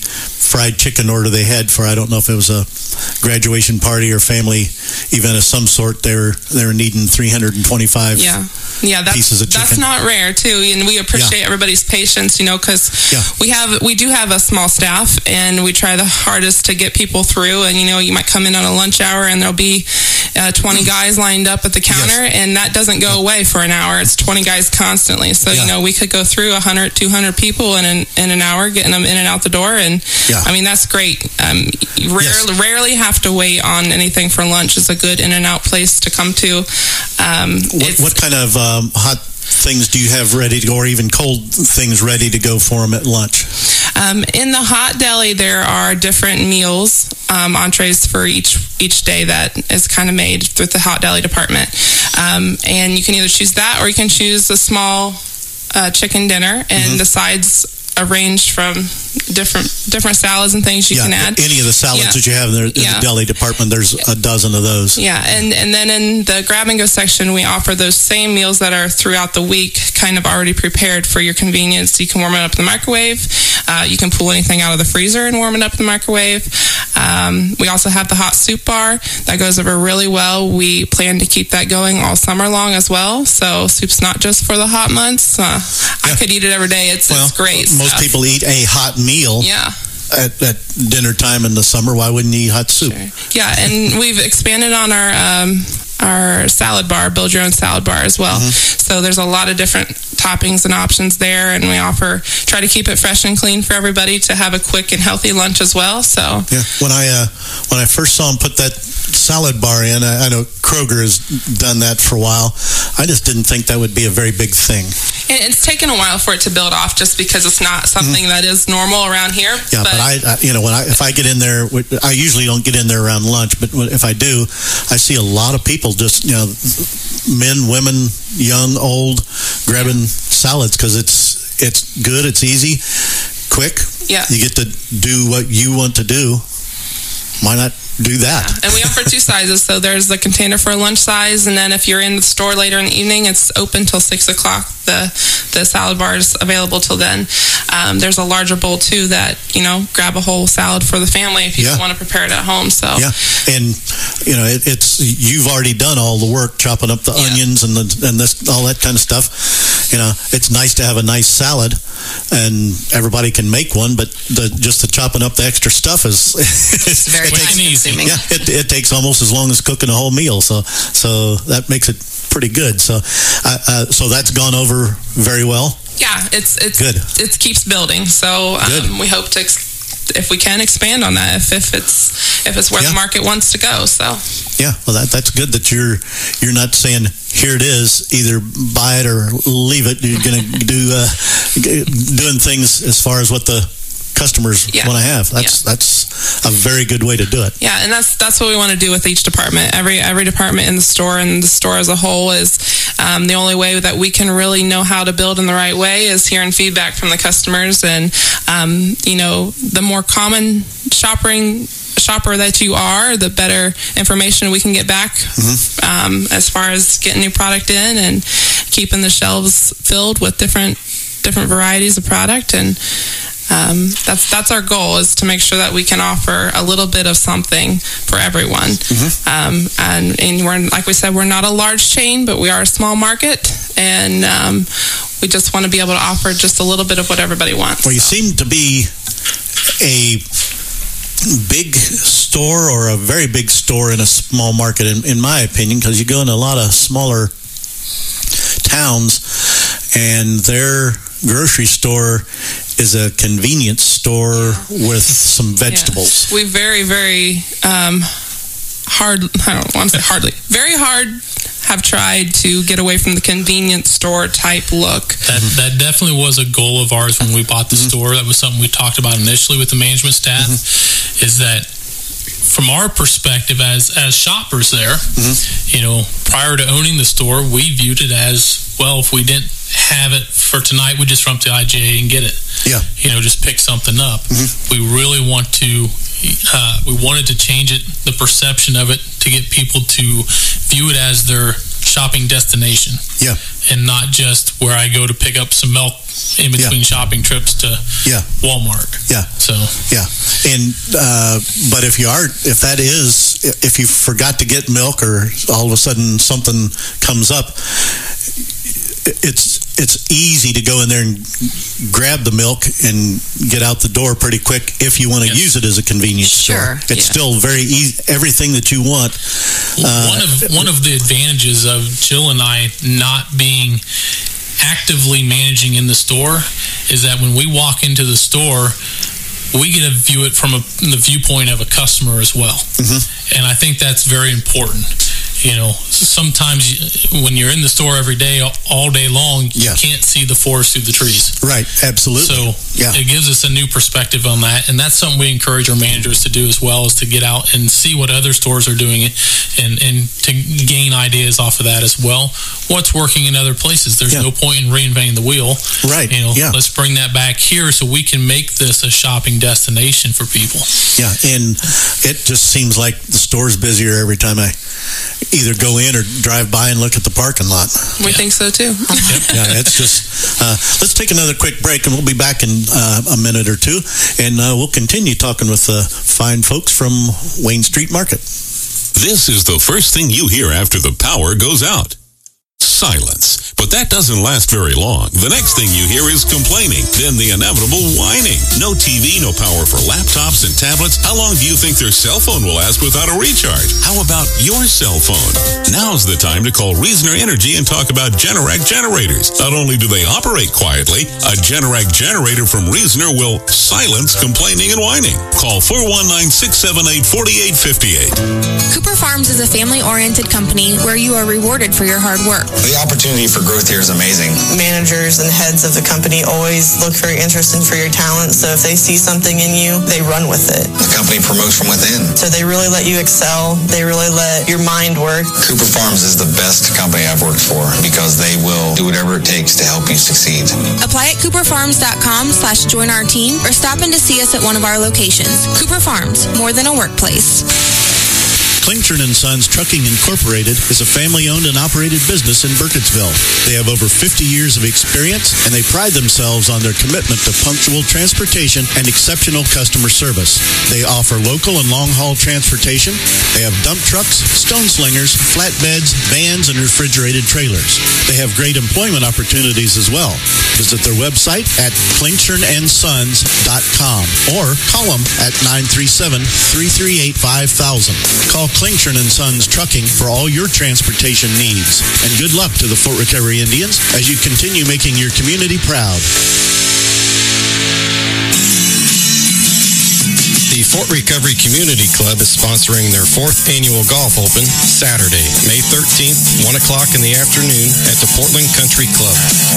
fried chicken order they had for, I don't know if it was a graduation party or family event of some sort. They were they were needing three hundred twenty-five yeah. Yeah, that's, pieces of chicken. That's not rare, too, and we appreciate yeah. everybody's patience, you know, because yeah. we have we do have a small staff, and we try the hardest to get people through, and, you know, you might come in on a lunch hour, and there'll be uh, twenty guys lined up at the counter, yes. and that doesn't go away for an hour. It's twenty guys constantly, so, yeah. you know, we could go through one hundred, two hundred people in an, in an hour, getting them in and out the door, and, yeah. I mean, that's great. Um, you rarely, yes. rarely have to wait on anything for lunch. It's a good in-and-out place to come to. Um, what, what kind of um, hot things do you have ready to go, or even cold things ready to go for them at lunch? Um, in the hot deli, there are different meals, um, entrees for each each day that is kind of made through the hot deli department. Um, and you can either choose that, or you can choose a small uh, chicken dinner, and mm-hmm. the sides arranged from different different salads and things you yeah, can add. Any of the salads yeah. that you have in, there, in yeah. the deli department, there's a dozen of those. Yeah, and, and then in the grab-and-go section, we offer those same meals that are throughout the week, kind of already prepared for your convenience. You can warm it up in the microwave. Uh, you can pull anything out of the freezer and warm it up in the microwave. Um, we also have the hot soup bar. That goes over really well. We plan to keep that going all summer long as well. So soup's not just for the hot months. Uh, yeah. I could eat it every day. It's, well, it's great Most stuff. people eat a hot meal. Yeah. At, at dinner time in the summer. Why wouldn't you eat hot soup? Sure. Yeah, and we've expanded on our um, our salad bar, build your own salad bar as well. Mm-hmm. So there's a lot of different toppings and options there, and we offer try to keep it fresh and clean for everybody to have a quick and healthy lunch as well. So yeah, when I uh, when I first saw him put that salad bar in, I, I know Kroger has done that for a while. I just didn't think that would be a very big thing. And it's taken a while for it to build off, just because it's not something mm-hmm. that is normal around here. Yeah, but, but I, I, you know, when I if I get in there, I usually don't get in there around lunch, but if I do, I see a lot of people just, you know, men, women, young, old, grabbing salads because it's it's good, it's easy, quick. Yeah, you get to do what you want to do. Why not do that? Yeah. And we offer two sizes. So there's the container for a lunch size, and then if you're in the store later in the evening, it's open till six o'clock. The the salad bar is available till then. Um, there's a larger bowl too that, you know, grab a whole salad for the family if you yeah. don't want to prepare it at home. So yeah, and you know it, it's you've already done all the work chopping up the yeah. onions and the and this all that kind of stuff. You know, it's nice to have a nice salad, and everybody can make one, but the just the chopping up the extra stuff is it's very time consuming. Yeah, it, it takes almost as long as cooking a whole meal. So so that makes it pretty good. So uh, uh, so that's gone over very well. Yeah, it's it's good. It keeps building. So um, we hope to, ex- if we can, expand on that if, if it's if it's where yeah. the market wants to go. So yeah, well that that's good that you're you're not saying here it is, either buy it or leave it. You're going to do uh, doing things as far as what the customers yeah. want to have. That's yeah. that's a very good way to do it. Yeah, and that's that's what we want to do with each department. Every every department in the store and the store as a whole is um, the only way that we can really know how to build in the right way is hearing feedback from the customers. And um, you know, the more common shopping shopper that you are, the better information we can get back mm-hmm. um, as far as getting new product in and keeping the shelves filled with different different varieties of product. And Um, that's that's our goal, is to make sure that we can offer a little bit of something for everyone. Mm-hmm. Um, and, and we're, like we said, we're not a large chain, but we are a small market, and um, we just want to be able to offer just a little bit of what everybody wants. Well, you so. seem to be a big store, or a very big store in a small market, in, in my opinion, because you go in a lot of smaller towns, and their grocery store is a convenience store with some vegetables. Yeah. We very, very um, hard, I don't want to say hardly, very hard have tried to get away from the convenience store type look. That that definitely was a goal of ours when we bought the mm-hmm. store. That was something we talked about initially with the management staff, mm-hmm. is that from our perspective as as shoppers there, mm-hmm. you know, prior to owning the store, we viewed it as, well, if we didn't have it for tonight, we just run up to I G A and get it. Yeah. You know, just pick something up. Mm-hmm. We really want to, uh, we wanted to change it, the perception of it, to get people to view it as their shopping destination. Yeah. And not just where I go to pick up some milk in between yeah. shopping trips to yeah. Walmart. Yeah. So yeah. And uh, but if you are, if that is, if you forgot to get milk, or all of a sudden something comes up, it's it's easy to go in there and grab the milk and get out the door pretty quick if you want to yes. use it as a convenience sure. store. It's yeah. still very easy. Everything that you want. Uh, one of one of the advantages of Jill and I not being actively managing in the store is that when we walk into the store, we get to view it from a, the viewpoint of a customer as well. Mm-hmm. And I think that's very important. You know, sometimes when you're in the store every day, all day long, you yeah. can't see the forest through the trees. Right, absolutely. So yeah. it gives us a new perspective on that. And that's something we encourage our managers to do as well, is to get out and see what other stores are doing and, and to gain ideas off of that as well. What's working in other places? There's yeah. no point in reinventing the wheel. Right. You know, yeah. let's bring that back here so we can make this a shopping destination for people. Yeah, and it just seems like the store's busier every time I either go in or drive by and look at the parking lot. We yeah. think so too. Yeah, it's just, uh, let's take another quick break and we'll be back in uh, a minute or two, and uh, we'll continue talking with the uh, fine folks from Wayne Street Market. This is the first thing you hear after the power goes out. Silence. But that doesn't last very long. The next thing you hear is complaining, then the inevitable whining. No T V, no power for laptops and tablets. How long do you think their cell phone will last without a recharge? How about your cell phone? Now's the time to call Reasoner Energy and talk about Generac generators. Not only do they operate quietly, a Generac generator from Reasoner will silence complaining and whining. Call four one nine, six seven eight, four eight five eight. Cooper Farms is a family-oriented company where you are rewarded for your hard work. The opportunity for growth here is amazing. Managers and heads of the company always look very interested for your talent, so if they see something in you, they run with it. The company promotes from within. So they really let you excel. They really let your mind work. Cooper Farms is the best company I've worked for because they will do whatever it takes to help you succeed. Apply at cooper farms dot com slash join our team or stop in to see us at one of our locations. Cooper Farms, more than a workplace. Klingshirn and Sons Trucking Incorporated is a family-owned and operated business in Burkittsville. They have over fifty years of experience, and they pride themselves on their commitment to punctual transportation and exceptional customer service. They offer local and long-haul transportation. They have dump trucks, stone slingers, flatbeds, vans, and refrigerated trailers. They have great employment opportunities as well. Visit their website at klingshirn and sons dot com or call them at nine three seven, three three eight, five thousand. Call Klingshirn and Sons Trucking for all your transportation needs. And good luck to the Fort Recovery Indians as you continue making your community proud. The Fort Recovery Community Club is sponsoring their fourth annual Golf Open Saturday, May thirteenth, one o'clock in the afternoon at the Portland Country Club.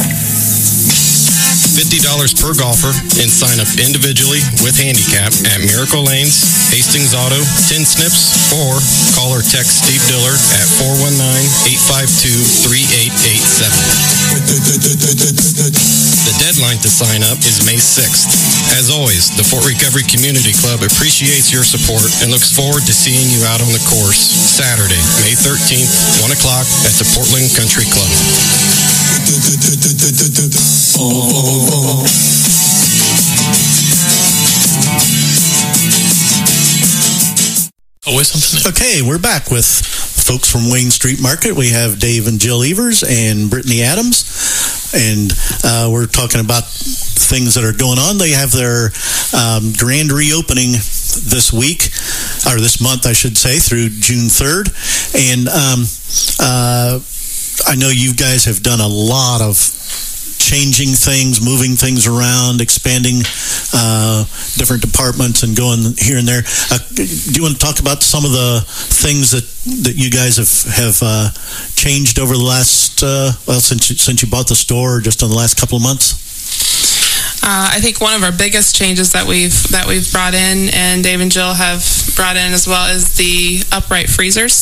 fifty dollars per golfer and sign up individually with handicap at Miracle Lanes, Hastings Auto, Tin Snips, or call or text Steve Diller at four one nine, eight five two, three eight eight seven. The deadline to sign up is May sixth. As always, the Fort Recovery Community Club appreciates your support and looks forward to seeing you out on the course Saturday, May thirteenth, one o'clock at the Portland Country Club. Always something. Okay, we're back with folks from Wayne Street Market. We have Dave and Jill Evers and Brittany Adams, and uh, we're talking about things that are going on. They have their um, grand reopening this week, or this month, I should say, through June third. And um, uh, I know you guys have done a lot of changing things, moving things around, expanding uh, different departments and going here and there. Uh, do you want to talk about some of the things that, that you guys have, have uh, changed over the last, uh, well, since you, since you bought the store, just in the last couple of months? Uh, I think one of our biggest changes that we've that we've brought in, and Dave and Jill have brought in as well, is the upright freezers.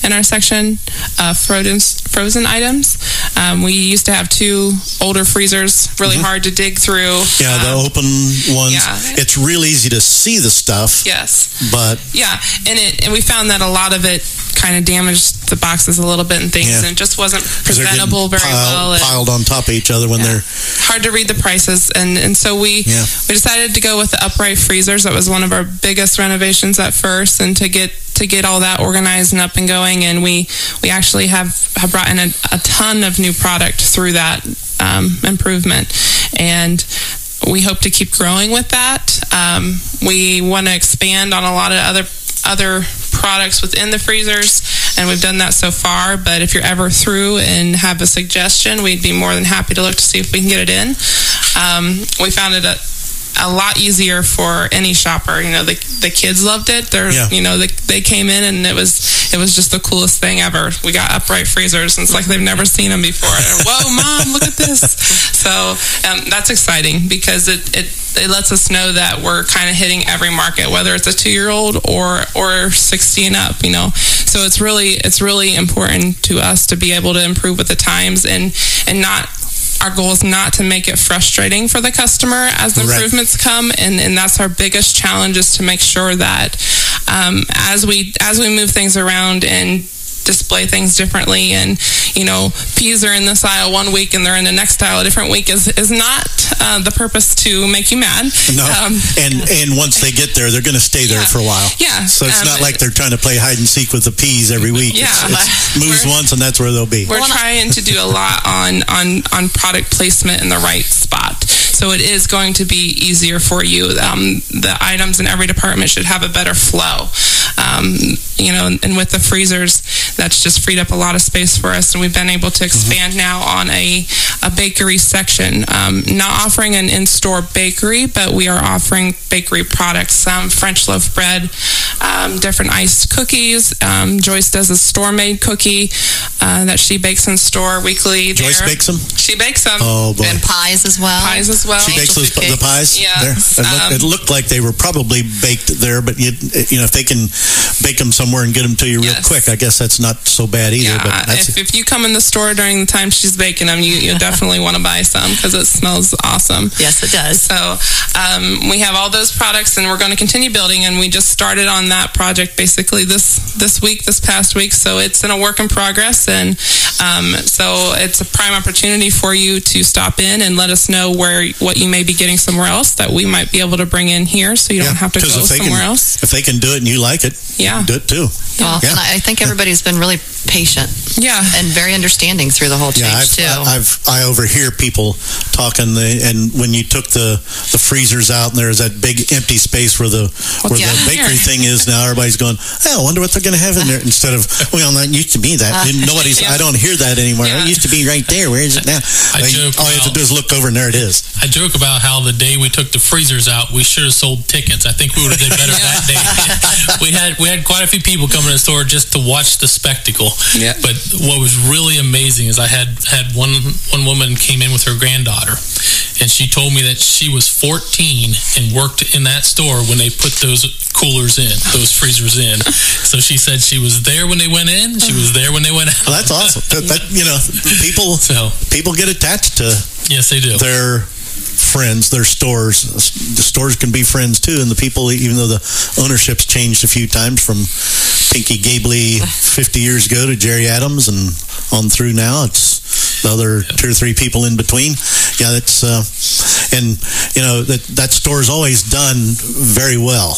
in our section of frozen frozen items. Um, we used to have two older freezers, really mm-hmm. hard to dig through. Yeah, um, the open ones. Yeah. It's real easy to see the stuff. Yes. But yeah, and it and we found that a lot of it kind of damaged the boxes a little bit and things, yeah. and it just wasn't presentable very piled, well. Piled on top of each other when yeah. they're hard to read the prices, and and so we yeah. we decided to go with the upright freezers. That was one of our biggest renovations at first, and to get to get all that organized and up and going, and we we actually have have brought in a, a ton of new product through that um, improvement, and we hope to keep growing with that. Um, we want to expand on a lot of other other products within the freezers, and we've done that so far. But if you're ever through and have a suggestion, we'd be more than happy to look to see if we can get it in. Um, we found it a a lot easier for any shopper. You know, the the kids loved it. They're yeah. you know they they came in and it was it was just the coolest thing ever. We got upright freezers and it's like they've never seen them before. Whoa, Mom, look at this! So um, that's exciting because it it it lets us know that we're kind of hitting every market, whether it's a two-year-old or or sixty and up. You know, so it's really it's really important to us to be able to improve with the times and and not. Our goal is not to make it frustrating for the customer as the improvements right. come, and, and that's our biggest challenge is to make sure that um, as we as we move things around and display things differently, and you know, peas are in this aisle one week and they're in the next aisle a different week is is not uh, the purpose to make you mad. No, um, and and once they get there, they're going to stay there yeah. for a while. Yeah, so it's um, not like they're trying to play hide and seek with the peas every week. Yeah, it's, it's moves once and that's where they'll be. We're trying to do a lot on on on product placement in the right spot. So it is going to be easier for you. Um, the items in every department should have a better flow. Um, you know, and, and with the freezers, that's just freed up a lot of space for us, and we've been able to expand mm-hmm. now on a, a bakery section. Um, not offering an in-store bakery, but we are offering bakery products, um, French loaf bread, um, different iced cookies. Um, Joyce does a store-made cookie uh, that she bakes in store weekly. Joyce there. bakes them? She bakes them. Oh, boy. And pies as well. Pies as well. She bakes those, the pies? Yeah. There. It, looked, Um, it looked like they were probably baked there, but you, you know, if they can bake them somewhere and get them to you real yes. quick, I guess that's not so bad either. Yeah, but that's if, if you come in the store during the time she's baking them, you, you definitely want to buy some because it smells awesome. Yes, it does. So um, we have all those products, and we're going to continue building, and we just started on that project basically this this week, this past week, so it's in a work in progress, and um, so it's a prime opportunity for you to stop in and let us know where what you may be getting somewhere else that we might be able to bring in here, so you yeah, don't have to go somewhere can, else. If they can do it and you like it, yeah. do it too. Well, yeah. and I think everybody's been really patient. Yeah. And very understanding through the whole change, yeah, I've, too. I've, I overhear people talking, the, and when you took the, the freezers out and there's that big empty space where the where yeah, the bakery here. thing is now, everybody's going, hey, I wonder what they're going to have in there, instead of, well, that used to be that. Uh, Nobody's, yeah. I don't hear that anymore. Yeah. It used to be right there. Where is it now? I like, joke all you have to do is look over and there it is. I joke about how the day we took the freezers out, we should have sold tickets. I think we would have did better that day. we had we had quite a few people come in the store just to watch the spectacle. Yeah. But what was really amazing is I had, had one one woman came in with her granddaughter, and she told me that she was fourteen and worked in that store when they put those coolers in, those freezers in. So she said she was there when they went in, she was there when they went out. Well, that's awesome. That, that, you know, people so, people get attached to yes, they do. their friends, their stores. The stores can be friends too, and the people, even though the ownership's changed a few times from Pinky Gabley fifty years ago to Jerry Adams and on through now, it's the other two or three people in between. Yeah, that's uh, and you know that that store's always done very well.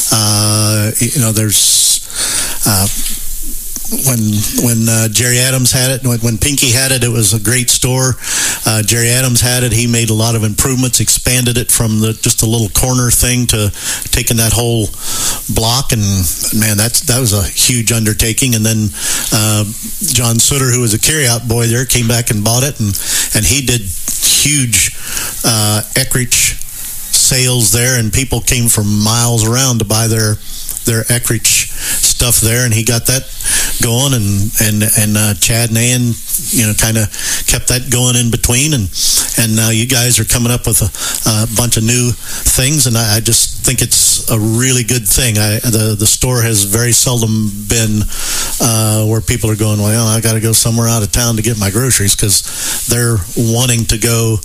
Uh, you know, there's. Uh, When when uh, Jerry Adams had it, when, when Pinky had it, it was a great store. Uh, Jerry Adams had it. He made a lot of improvements, expanded it from the just a little corner thing to taking that whole block. And man, that's that was a huge undertaking. And then uh, John Sutter, who was a carryout boy there, came back and bought it, and and he did huge uh, Eckrich sales there, and people came from miles around to buy their. their Eckrich stuff there, and he got that going, and and and uh, Chad and Ann you know, kind of kept that going in between, and and now you guys are coming up with a, a bunch of new things, and I, I just think it's a really good thing. I, the the store has very seldom been uh, where people are going, well, I got to go somewhere out of town to get my groceries, because they're wanting to go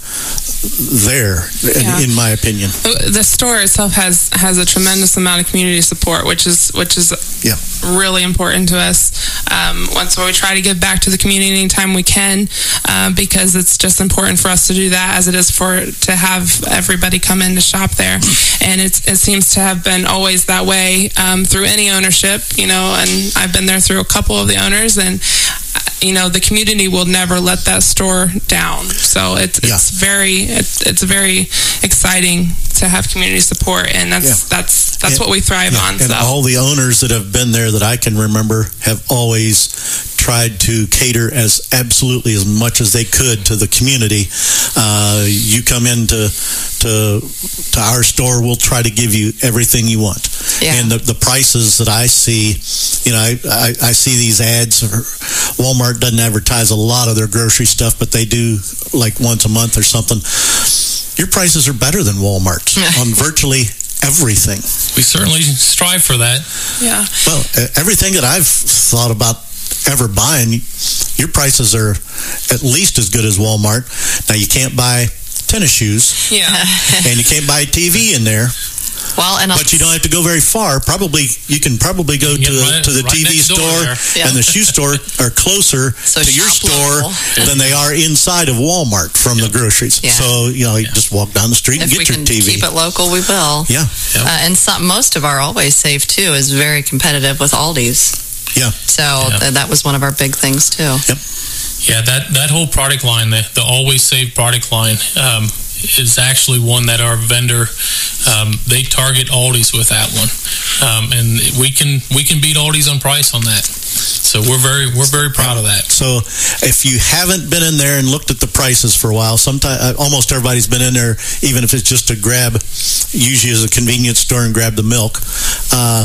there, in, Yeah. in my opinion. The store itself has has a tremendous amount of community support, which is which is yeah. really important to us. Um, once we try to give back to the community anytime we can, uh, because it's just important for us to do that, as it is for to have everybody come in to shop there. And it's, it seems to have been always that way um, through any ownership, you know. And I've been there through a couple of the owners, and you know, the community will never let that store down. So it's Yeah. it's very it's, it's very exciting to have community support, and that's Yeah. that's that's And- what we thrive yeah, on. And So all the owners that have been there that I can remember have always tried to cater as absolutely as much as they could to the community. Uh, you come into to to our store, we'll try to give you everything you want. Yeah. And the, the prices that I see, you know, I, I, I see these ads. Walmart doesn't advertise a lot of their grocery stuff, but they do like once a month or something. Your prices are better than Walmart's on virtually everything. We certainly strive for that. yeah, Well, uh, everything that I've thought about ever buying, your prices are at least as good as Walmart. Now, you can't buy tennis shoes, yeah. and you can't buy a T V in there, Well, and but you don't have to go very far. Probably, you can probably go You to, can get right- to the right T V next door store there. Yeah. and the shoe store are closer So to your shop store local. than they are inside of Walmart from the groceries. Yeah. So, you know, you just walk down the street and if we get your can T V. keep it local, we will. Yeah, Yep. Uh, and some, most of our Always Save, too, is very competitive with Aldi's. yeah. So Yeah. th- that was one of our big things, too. Yeah, that, that whole product line, the, the Always Save product line, um, is actually one that our vendor, um, they target Aldi's with that one. Um, and we can we can beat Aldi's on price on that. So we're very we're very proud of that. So if you haven't been in there and looked at the prices for a while, sometimes uh, almost everybody's been in there, even if it's just to grab, usually as a convenience store, and grab the milk. Uh,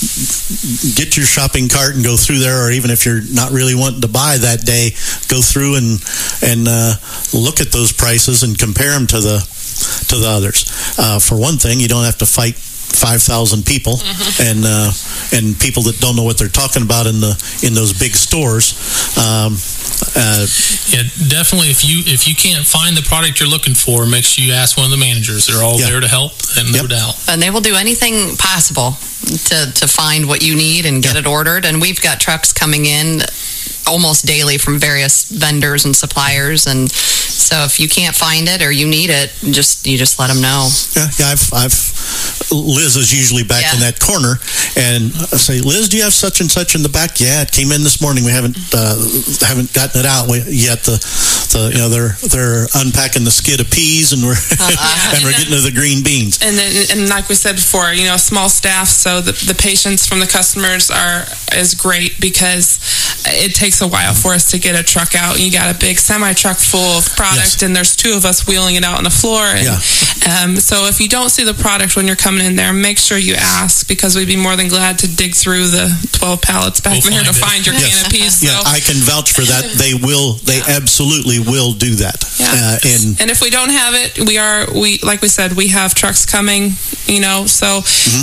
get your shopping cart and go through there, or even if you're not really wanting to buy that day, go through and and uh, look at those prices and compare them to the to the others. Uh, for one thing, you don't have to fight five thousand people mm-hmm. and uh, and people that don't know what they're talking about in the in those big stores. Um, uh, Yeah, definitely. If you if you can't find the product you're looking for, make sure you ask one of the managers. They're all Yeah. there to help, and no Yep. doubt. And they will do anything possible to, to find what you need and get it ordered. And we've got trucks coming in almost daily from various vendors and suppliers. And so if you can't find it or you need it, just you just let them know. yeah, yeah, I've, I've Liz is usually back Yeah. in that corner, and I say, Liz, do you have such and such in the back? Yeah, it came in this morning. We haven't uh, haven't gotten it out yet. The, the you know they're they're unpacking the skid of peas, and we're Uh-uh. and we're getting to the green beans. And then, and like we said before, you know, small staff, so the, the patience from the customers are is great, because it takes a while for us to get a truck out. You got a big semi truck full of product, Yes. and there's two of us wheeling it out on the floor. And, Yeah. um, so if you don't see the product when you're coming in there, make sure you ask, because we'd be more than glad to dig through the twelve pallets back We'll there to find find it. your Yes. can of peas. So. Yeah, I can vouch for that. They will. They absolutely will do that. Yeah. Uh, and And if we don't have it, we are we like we said, we have trucks coming, you know, so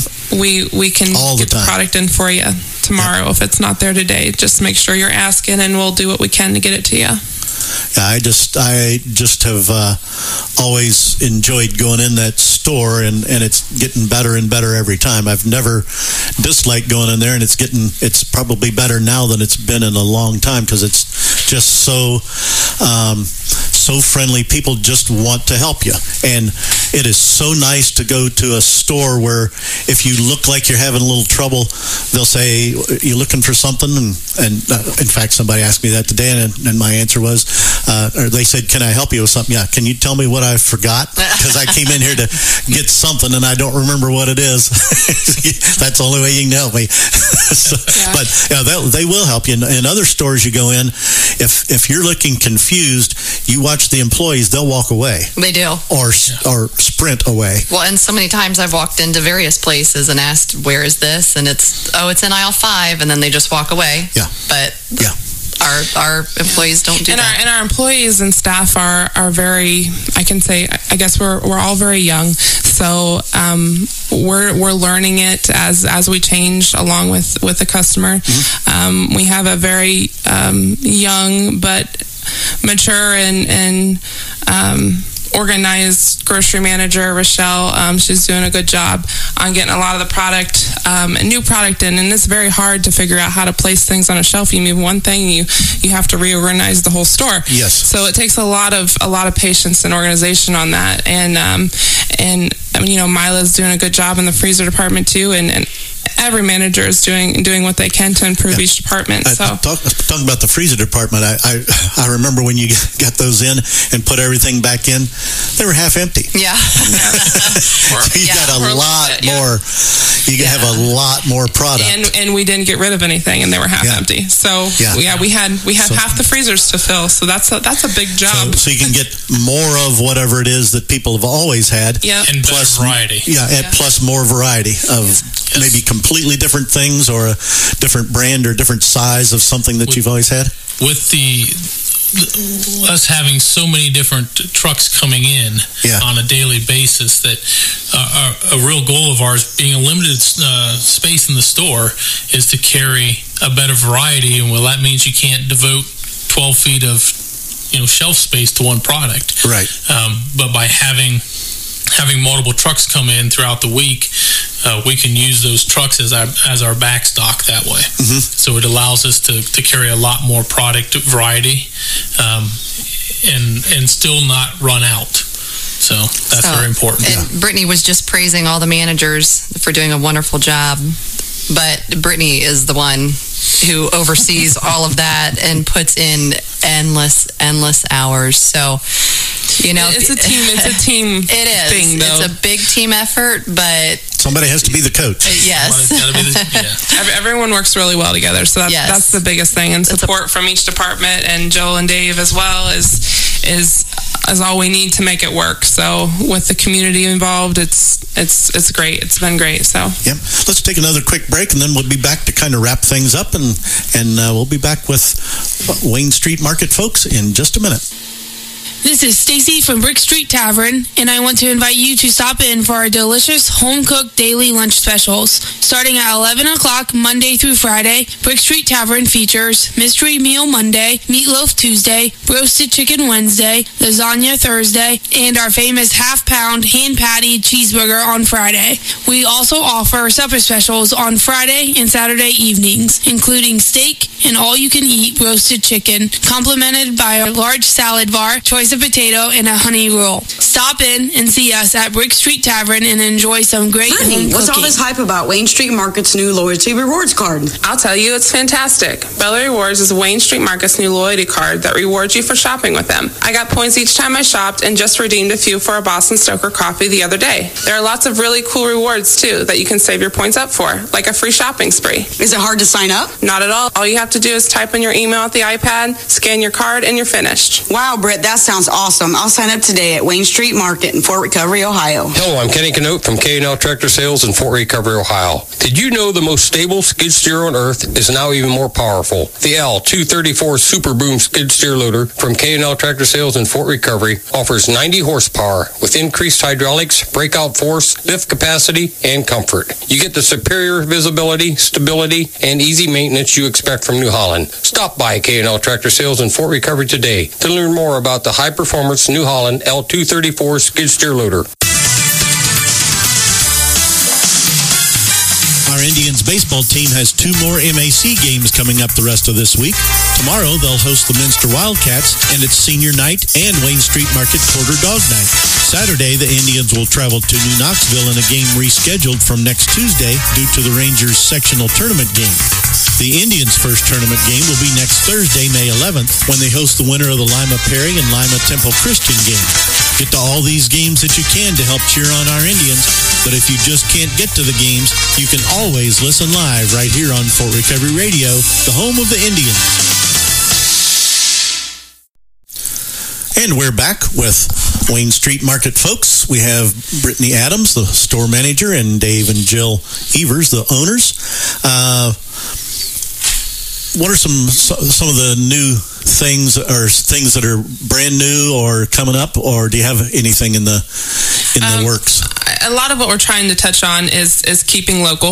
we we can Mm-hmm. All the get the time. product in for you tomorrow if it's not there today. Just make sure you're asking, and we'll do what we can to get it to you. Yeah, I just I just have uh, always enjoyed going in that store, and, and it's getting better and better every time. I've never disliked going in there, and it's getting it's probably better now than it's been in a long time, because it's just so um, so friendly. People just want to help you, and it is so nice to go to a store where if you look like you're having a little trouble, they'll say, "You looking for something?" And, and uh, in fact, somebody asked me that today, and, and my answer was, uh, or they said, "Can I help you with something?" Yeah. Can you tell me what I forgot? Because I came in here to get something and I don't remember what it is. That's the only way you can help me. so, Yeah. But yeah, they, they will help you. In, in other stores you go in, if if you're looking confused, you watch the employees; they'll walk away They do. or or sprint away. Well, and so many times I've walked into various places and asked, where is this? And it's, oh, it's in aisle five, and then they just walk away. Yeah. But Yeah. Our our employees don't do and that. Our, and our employees and staff are, are very, I can say, I guess we're we're all very young. So um, we're we're learning it as as we change along with, with the customer. Mm-hmm. Um, we have a very um, young but mature and and um, organized grocery manager, Rochelle. Um, she's doing a good job on getting a lot of the product, um, new product in, and it's very hard to figure out how to place things on a shelf. You move one thing, you you have to reorganize the whole store. Yes. So it takes a lot of a lot of patience and organization on that, and um, and I mean, you know, Mila's doing a good job in the freezer department too, and. and every manager is doing doing what they can to improve yeah. each department. So talk, talking about the freezer department, I, I I remember when you got those in and put everything back in, they were half empty. Yeah, so you yeah, got a lot bit, yeah. more. You yeah. have a lot more product, and and we didn't get rid of anything, and they were half yeah. empty. So yeah. yeah, we had we had so, half the freezers to fill. So that's a, that's a big job. So, so you can get more of whatever it is that people have always had. Yeah, and plus variety. Yeah, and yeah. plus more variety of yes. maybe completely different things or a different brand or different size of something that with, you've always had. With the us having so many different trucks coming in yeah. on a daily basis, that uh, a real goal of ours, being a limited uh, space in the store, is to carry a better variety. And well, that means you can't devote twelve feet of you know shelf space to one product. Right. Um, but by having having multiple trucks come in throughout the week, uh, we can use those trucks as our as our backstock that way. Mm-hmm. So it allows us to, to carry a lot more product variety, um, and and still not run out. So that's so, very important. And yeah. Brittany was just praising all the managers for doing a wonderful job. But Brittany is the one who oversees all of that and puts in endless, endless hours. So, you know, it's a team. It's a team. It is. Thing, though. It's a big team effort, but somebody has to be the coach. Yes. Be the, yeah. Everyone works really well together, so that's yes. that's the biggest thing. And support a, from each department, and Joel and Dave as well is is is all we need to make it work. So with the community involved, it's it's it's great. It's been great. So yep. Let's take another quick break, and then we'll be back to kind of wrap things up, and and uh, we'll be back with Wayne Street Market folks in just a minute. This is Stacy from Brick Street Tavern, and I want to invite you to stop in for our delicious home-cooked daily lunch specials. Starting at eleven o'clock Monday through Friday, Brick Street Tavern features Mystery Meal Monday, Meatloaf Tuesday, Roasted Chicken Wednesday, Lasagna Thursday, and our famous half-pound hand-patty cheeseburger on Friday. We also offer supper specials on Friday and Saturday evenings, including steak and all-you-can-eat roasted chicken, complemented by a large salad bar, choice of potato, and a honey roll. Stop in and see us at Brick Street Tavern and enjoy some great Brittany, home what's cooking. all this hype about Wayne Street Market's new loyalty rewards card? I'll tell you, it's fantastic. Bella Rewards is Wayne Street Market's new loyalty card that rewards you for shopping with them. I got points each time I shopped and just redeemed a few for a Boston Stoker coffee the other day. There are lots of really cool rewards, too, that you can save your points up for, like a free shopping spree. Is it hard to sign up? Not at all. All you have to do is type in your email at the iPad, scan your card, and you're finished. Wow, Britt, that sounds awesome. I'll sign up today at Wayne Street Market in Fort Recovery, Ohio. Hello, I'm Kenny Canote from K and L Tractor Sales in Fort Recovery, Ohio. Did you know the most stable skid steer on earth is now even more powerful? The L two thirty-four Super Boom skid steer loader from K and L Tractor Sales in Fort Recovery offers ninety horsepower with increased hydraulics, breakout force, lift capacity, and comfort. You get the superior visibility, stability, and easy maintenance you expect from New Holland. Stop by K and L Tractor Sales in Fort Recovery today to learn more about the high-performance New Holland L two thirty-four skid steer loader. Our Indians baseball team has two more M A C games coming up the rest of this week. Tomorrow, they'll host the Minster Wildcats, and it's senior night and Wayne Street Market Quarter Dog Night. Saturday, the Indians will travel to New Knoxville in a game rescheduled from next Tuesday due to the Rangers sectional tournament game. The Indians' first tournament game will be next Thursday, May eleventh, when they host the winner of the Lima Perry and Lima Temple Christian game. Get to all these games that you can to help cheer on our Indians, but if you just can't get to the games, you can always listen live right here on Fort Recovery Radio, the home of the Indians. And we're back with Wayne Street Market folks. We have Brittany Adams, the store manager, and Dave and Jill Evers, the owners. Uh, what are some some of the new things or things that are brand new or coming up, or do you have anything in the in the um, works? A lot of what we're trying to touch on is is keeping local.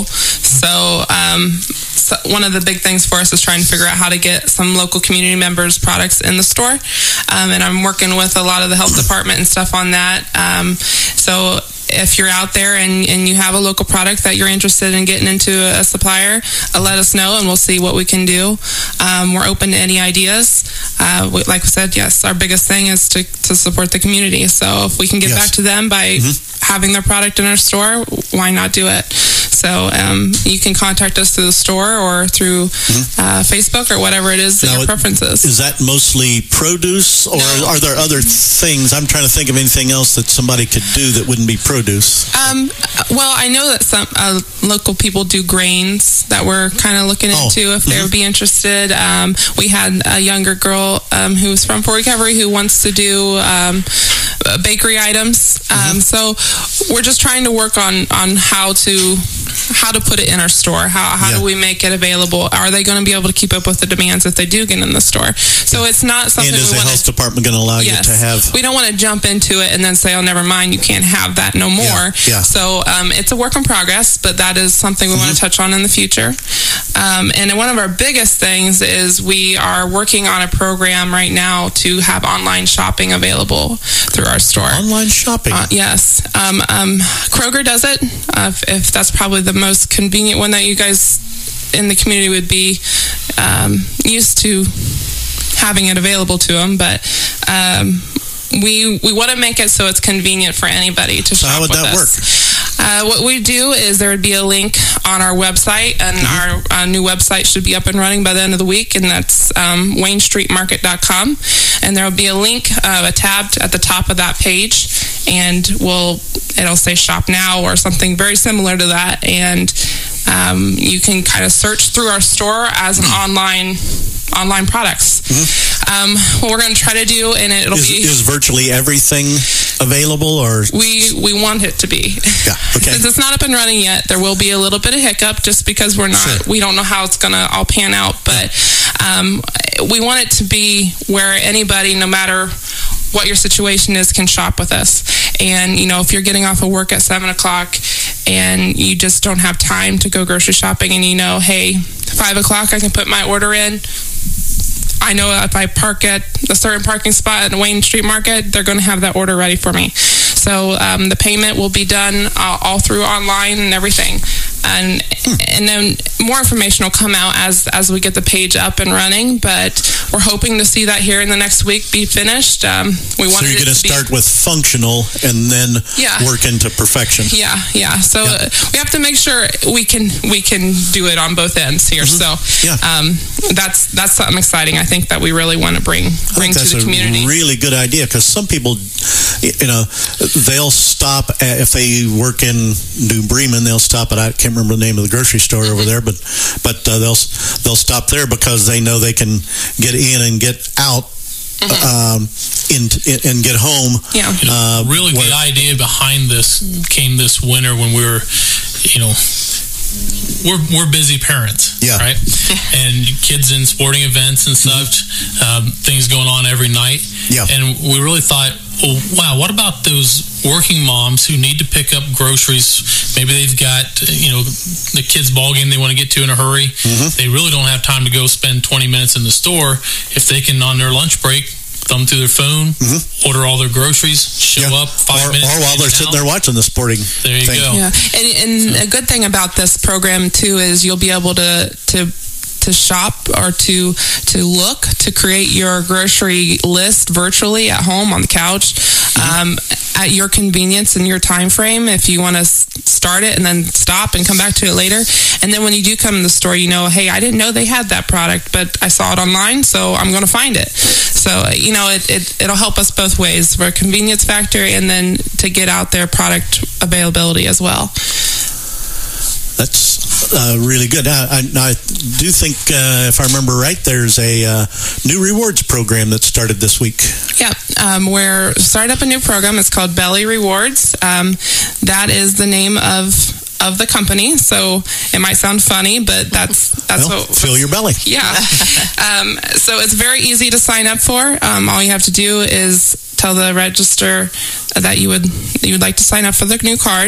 So, um, so one of the big things for us is trying to figure out how to get some local community members' products in the store. Um, and I'm working with a lot of the health department and stuff on that. Um, so if you're out there and, and you have a local product that you're interested in getting into a supplier, uh, let us know and we'll see what we can do. Um, we're open to any ideas. Uh, we, like I said, yes, our biggest thing is to, to support the community. So if we can get yes. back to them by mm-hmm. having their product in our store, why not do it? So um, you can contact us through the store or through mm-hmm. uh, Facebook or whatever it is that now, your preference is. Is that mostly produce, or no. are there other things? I'm trying to think of anything else that somebody could do that wouldn't be produce. Um, well, I know that some uh, local people do grains that we're kind of looking oh. into if mm-hmm. they would be interested. Um, we had a younger girl um, who's from Fort Recovery who wants to do um, bakery items. Um, mm-hmm. So we're just trying to work on, on how to how to put it in our store. How how yeah. do we make it available? Are they going to be able to keep up with the demands if they do get in the store? So it's not something and is we the want health department going to allow yes. you to have? We don't want to jump into it and then say, oh, never mind, you can't have that no more. Yeah. Yeah. So um, it's a work in progress, but that is something we mm-hmm. want to touch on in the future. Um, and one of our biggest things is we are working on a program right now to have online shopping available through our store. Online shopping? Uh, yes. Um, um, Kroger does it, uh, if, if that's probably the most convenient one that you guys in the community would be um, used to having it available to them. But um, we we want to make it so it's convenient for anybody to so shop with us. So how would that work? Uh, what we do is there would be a link on our website, and mm-hmm. our, our new website should be up and running by the end of the week, and that's um, wayne street market dot com. And there will be a link, uh, a tab at the top of that page, and we'll it'll say shop now or something very similar to that, and um, you can kind of search through our store as an mm-hmm. online online products. Mm-hmm. Um, what we're going to try to do, and it'll is, be is virtually everything available, or we we want it to be. Yeah, okay. Since it's not up and running yet, there will be a little bit of hiccup just because we're not sure. we don't know how it's going to all pan out, but um, we want it to be where anybody, no matter what your situation is, can shop with us. And you know, if you're getting off of work at seven o'clock and you just don't have time to go grocery shopping, and you know, hey, five o'clock I can put my order in. I know if I park at a certain parking spot at Wayne Street Market, they're going to have that order ready for me. So um, the payment will be done uh, all through online and everything. And and then more information will come out as as we get the page up and running. But we're hoping to see that here in the next week be finished. Um, we want so you're going to start with functional and then yeah. work into perfection. Yeah, yeah. So yeah. Uh, we have to make sure we can we can do it on both ends here. Mm-hmm. So yeah. um, that's that's something exciting. I think that we really want to bring bring to the community. That's a really good idea, because some people, you know, they'll stop at, if they work in New Bremen, they'll stop at I can't remember the name of the grocery store over there, but but uh, they'll they'll stop there because they know they can get in and get out mm-hmm. um, in, in and get home. Yeah, you know, uh, really where, the idea behind this came this winter when we were, you know. We're we're busy parents, yeah. right? And kids in sporting events and such, um, things going on every night. Yeah. And we really thought, well, wow, what about those working moms who need to pick up groceries? Maybe they've got, you know, the kids' ball game they want to get to in a hurry. Mm-hmm. They really don't have time to go spend twenty minutes in the store. If they can, on their lunch break, thumb through their phone, mm-hmm. order all their groceries, show yeah. up five or, minutes. Or while they're sitting out. there watching the sporting There you thing. go. Yeah, and, and so. a good thing about this program, too, is you'll be able to to to shop or to to look to create your grocery list virtually at home on the couch, mm-hmm. um, at your convenience and your time frame. If you want to start it and then stop and come back to it later, and then when you do come in the store, you know, hey, I didn't know they had that product, but I saw it online, so I'm going to find it. So you know, it, it it'll help us both ways for a convenience factor and then to get out there product availability as well. That's uh, really good. I, I, I do think, uh, if I remember right, there's a uh, new rewards program that started this week. Yeah, um, we're starting up a new program. It's called Belly Rewards. Um, that is the name of of the company. So it might sound funny, but that's that's well, what fill your belly. Yeah. um, so it's very easy to sign up for. Um, all you have to do is tell the register that you would you would like to sign up for the new card,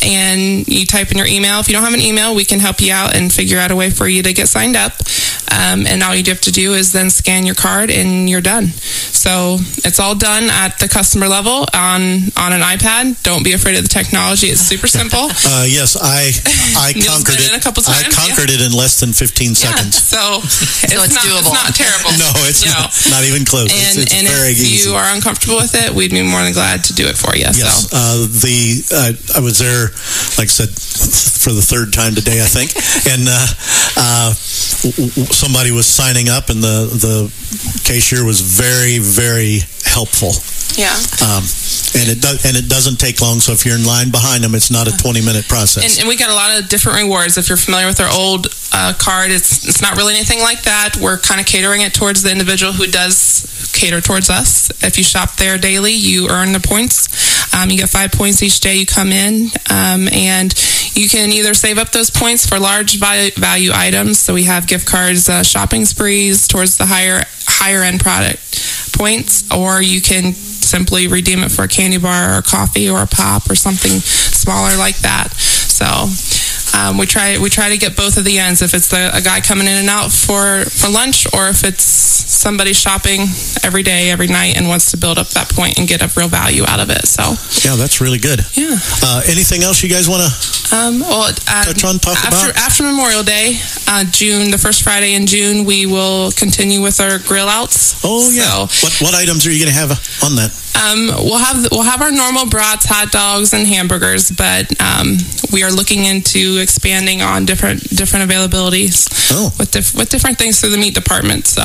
and you type in your email. If you don't have an email, we can help you out and figure out a way for you to get signed up. Um, and all you have to do is then scan your card and you're done. So it's all done at the customer level on, on an iPad. Don't be afraid of the technology. It's super simple. Uh, yes, I I conquered it. it a couple times. I conquered yeah. it in less than fifteen seconds. Yeah, so it's, so it's not, doable. It's not terrible. No, it's you not, know. not even close. And, it's, it's and very if easy. you are uncomfortable with it, we'd be more than glad to do it for you. Yes, so. uh, the uh, I was there, like I said, for the third time today, I think, and uh, uh, somebody was signing up, and the the cashier was very, very helpful. Yeah. Um, and it does, and it doesn't take long. So if you're in line behind them, it's not a twenty minute process. And, and we got a lot of different rewards. If you're familiar with our old uh, card, it's it's not really anything like that. We're kind of catering it towards the individual who does cater towards us. If you shop there daily, you earn the points. Um, you get five points each day you come in, um, and you can either save up those points for large value, value items. So we have gift cards, uh, shopping sprees towards the higher higher end product points, or you can simply redeem it for a candy bar or a coffee or a pop or something smaller like that. So um, we try we try to get both of the ends. If it's the, a guy coming in and out for, for lunch, or if it's somebody shopping every day, every night, and wants to build up that point and get a real value out of it. So yeah, that's really good. Yeah. Uh, anything else you guys want to um, well, uh, touch on, talk after, about? After Memorial Day, uh, June, the first Friday in June, we will continue with our grill outs. Oh yeah. So, what what items are you going to have on that? Um, we'll have we'll have our normal brats, hot dogs, and hamburgers, but um, we are looking into expanding on different different availabilities oh. with dif- with different things through the meat department. So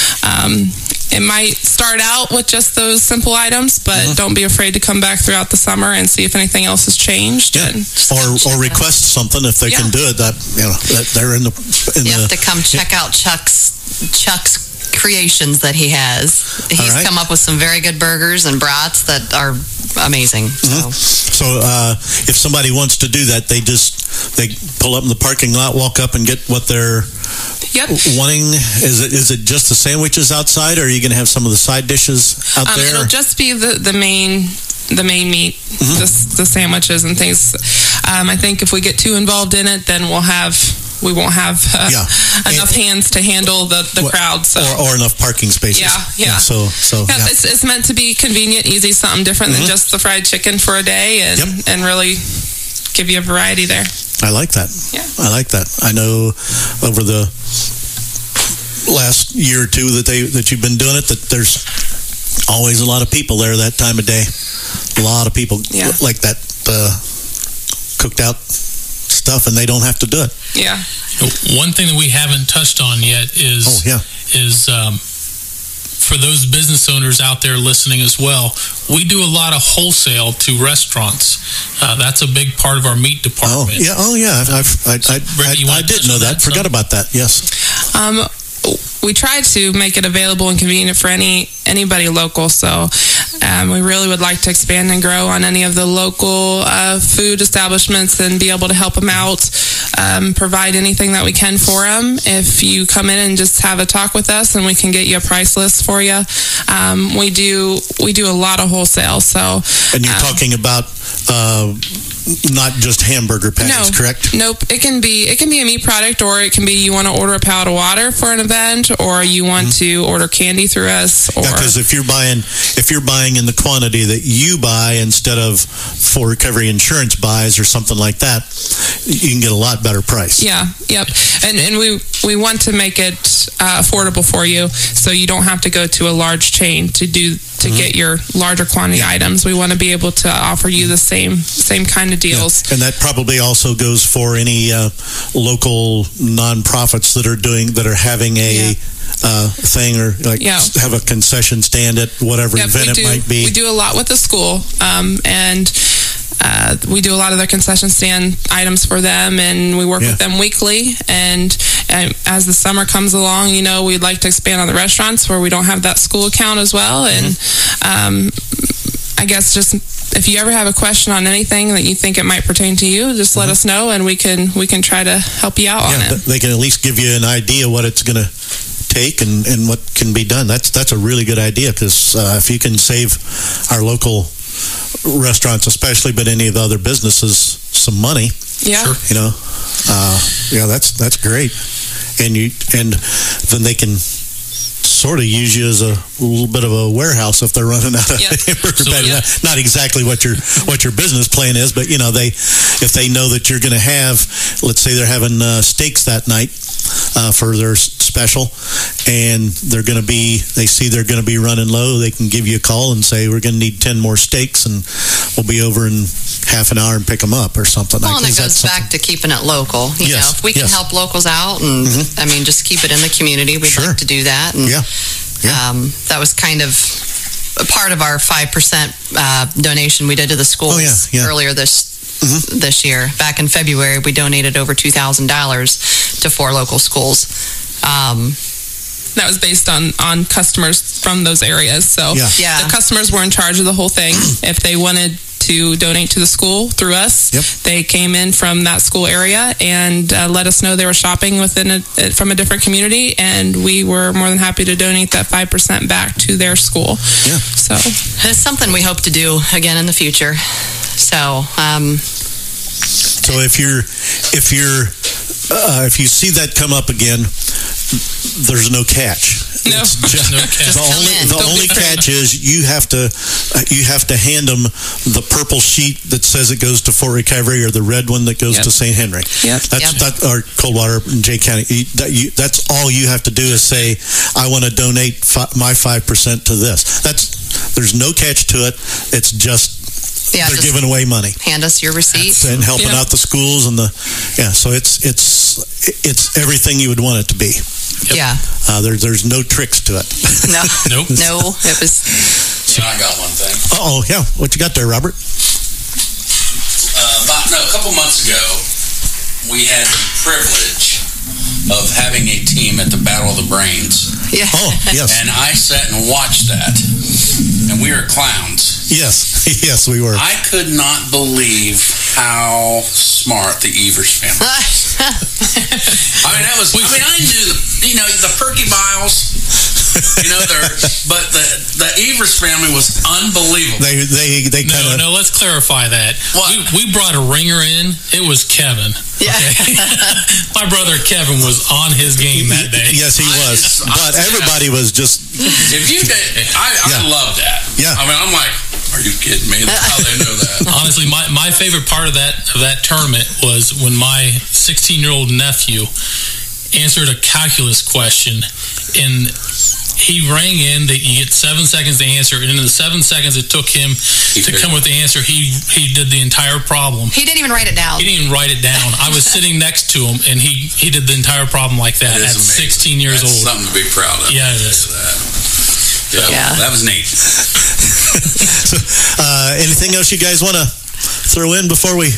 um, it might start out with just those simple items, but uh-huh. don't be afraid to come back throughout the summer and see if anything else has changed. Yeah. And or or request something if they yeah. can do it. That you know that they're in the. In you the, have to come check yeah. out Chuck's Chuck's creations that he has. He's right. come up with some very good burgers and brats that are amazing. Mm-hmm. So, so uh, if somebody wants to do that, they just they pull up in the parking lot, walk up, and get what they're yep. wanting. Is it is it just the sandwiches outside, or are you going to have some of the side dishes out um, there? It'll just be the the main. the main meat, mm-hmm. the, the sandwiches and things. Um, I think if we get too involved in it, then we'll have we won't have uh, yeah. enough and, hands to handle the, the well, crowd. So. Or, or enough parking spaces. Yeah, yeah. yeah so, so yeah, yeah. It's, it's meant to be convenient, easy, something different mm-hmm. than just the fried chicken for a day, and, yep. and really give you a variety there. I like that. Yeah. I like that. I know over the last year or two that they that you've been doing it, that there's always a lot of people there that time of day. A lot of people yeah. like that uh, cooked out stuff, and they don't have to do it. Yeah. One thing that we haven't touched on yet is oh, yeah. is um, for those business owners out there listening as well. We do a lot of wholesale to restaurants. Uh, that's a big part of our meat department. Oh yeah. Oh yeah. I've, I I, Brittany, I, I did know that. that Forgot about that. Yes. Um. We try to make it available and convenient for any anybody local. So um, we really would like to expand and grow on any of the local uh, food establishments and be able to help them out, um, provide anything that we can for them. If you come in and just have a talk with us, and we can get you a price list for you. Um, we do we do a lot of wholesale. So and you're um, talking about. Uh, Not just hamburger patties, no, correct? Nope. It can be it can be a meat product, or it can be you want to order a pallet of water for an event, or you want mm-hmm. to order candy through us. Or because yeah, if you're buying if you're buying in the quantity that you buy instead of Full Recovery Insurance buys or something like that, you can get a lot better price. Yeah. Yep. And and we we want to make it uh, affordable for you, so you don't have to go to a large chain to do. to mm-hmm. get your larger quantity yeah. items. We want to be able to offer you the same same kind of deals. Yeah. And that probably also goes for any uh, local nonprofits that are doing that are having a yeah. uh, thing, or like yeah. have a concession stand at whatever yep, event do, it might be. We do a lot with the school, um, and uh, we do a lot of their concession stand items for them, and we work yeah. with them weekly. And, and as the summer comes along, you know, we'd like to expand on the restaurants where we don't have that school account as well. And mm-hmm. um, I guess just if you ever have a question on anything that you think it might pertain to you, just let mm-hmm. us know, and we can we can try to help you out yeah, on it. They can at least give you an idea what it's going to take and, and what can be done. That's that's a really good idea, because uh, if you can save our local restaurants especially, but any of the other businesses, some money, yeah, sure. you know, uh, yeah, that's that's great. And you and then they can sort of use you as a little bit of a warehouse if they're running out of yep. hamburger so, patties. yeah. Not, not exactly what your what your business plan is, but you know, they if they know that you're going to have, let's say they're having uh, steaks that night uh, for their special, and they're going to be they see they're going to be running low, they can give you a call and say, we're going to need ten more steaks, and we'll be over in half an hour and pick them up or something. Well, like and it goes back to keeping it local. You yes. know, if we can yes. help locals out, and mm-hmm. I mean, just keep it in the community, we'd sure. like to do that. And, yeah. Yeah. Um, that was kind of a part of our five percent uh, donation we did to the schools oh, yeah, yeah. earlier this mm-hmm. this year. Back in February, we donated over two thousand dollars to four local schools. Um, that was based on, on customers from those areas. So yeah. Yeah. the customers were in charge of the whole thing. If they wanted to donate to the school through us, yep. they came in from that school area and uh, let us know they were shopping within a, from a different community, and we were more than happy to donate that five percent back to their school. Yeah. So it's something we hope to do again in the future. So um, so if you're if you're uh, if you see that come up again, there's no catch. No, just, no catch. The only, the only catch is you have to uh, you have to hand them the purple sheet that says it goes to Fort Recovery, or the red one that goes yep. to Saint Henry. Yep. That's yep. that or Coldwater and Jay County. You, that you, that's all you have to do is say, I want to donate fi- my five percent to this. That's there's no catch to it. It's just. Yeah, they're just giving away money hand us your receipt and helping yeah. out the schools and the yeah. So it's it's it's everything you would want it to be. Yep. Yeah. Uh, there, there's no tricks to it. No. Nope. No. It was. You know, I got one thing. Oh yeah. What you got there, Robert? Uh, about no, a couple months ago, we had the privilege of having a team at the Battle of the Brains. Yeah. Oh yes. And I sat and watched that, and we were clowns. Yes, yes, we were. I could not believe how smart the Evers family was. I mean, that was. I mean, I knew the, you know, the Perky Biles. You know, they're, but the the Evers family was unbelievable. They they they kind of no, no. Let's clarify that. What? We, we brought a ringer in. It was Kevin. Yeah. Okay? My brother Kevin was on his game that day. Yes, he I was. just- But I- everybody was just. If you did, I, I Yeah. love that. Yeah. I mean, I'm like, are you kidding me? That's how they know that. Honestly, my, my favorite part of that of that tournament was when my sixteen-year-old nephew answered a calculus question, and he rang in that you get seven seconds to answer, and in the seven seconds it took him to come with the answer, he he did the entire problem. He didn't even write it down. He didn't even write it down. I was sitting next to him, and he, he did the entire problem like that It at is amazing. sixteen years That's old. something to be proud of. Yeah, it is. Yeah, Yeah. that was neat. So, uh, anything else you guys want to throw in before we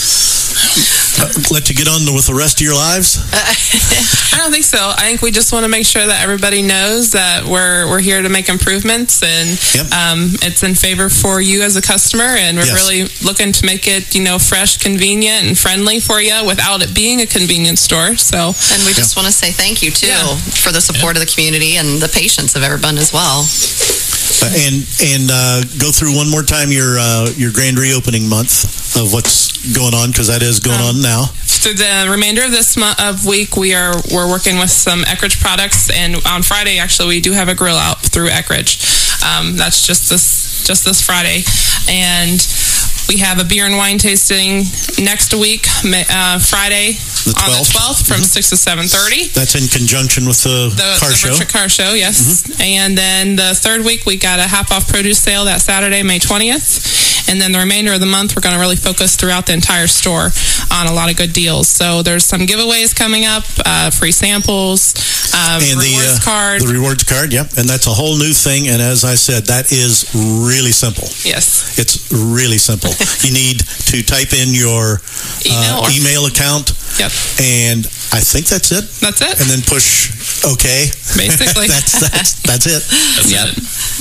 uh, let you get on with the rest of your lives? I don't think so. I think we just want to make sure that everybody knows that we're we're here to make improvements, and Yep. um, it's in favor for you as a customer, and we're Yes. really looking to make it, you know, fresh, convenient, and friendly for you without it being a convenience store. So, And we just want to say thank you, too, Yeah. for the support of the community and the patience of everyone as well. Uh, and and uh, go through one more time your uh, your grand reopening month of what's going on, because that is going Um, on now. through the remainder of this month of week, we are we're working with some Eckridge products, and on Friday, actually, we do have a grill out through Eckridge. Um, that's just this just this Friday, and we have a beer and wine tasting next week, uh, Friday The on the twelfth. twelfth from six to seven thirty. That's in conjunction with the, The, car the show. virtual car show, yes. Mm-hmm. And then the third week, we got a half-off produce sale that Saturday, May twentieth. And then the remainder of the month, we're going to really focus throughout the entire store on a lot of good deals. So there's some giveaways coming up, uh, free samples, um, And the, rewards uh, card. the rewards card, yep. And that's a whole new thing. And as I said, that is really simple. Yes. It's really simple. You need to type in your Email uh, or- email account. Yep. And I think that's it. That's it. And then push OK. Basically. that's, that's, that's it. That's Yep. it.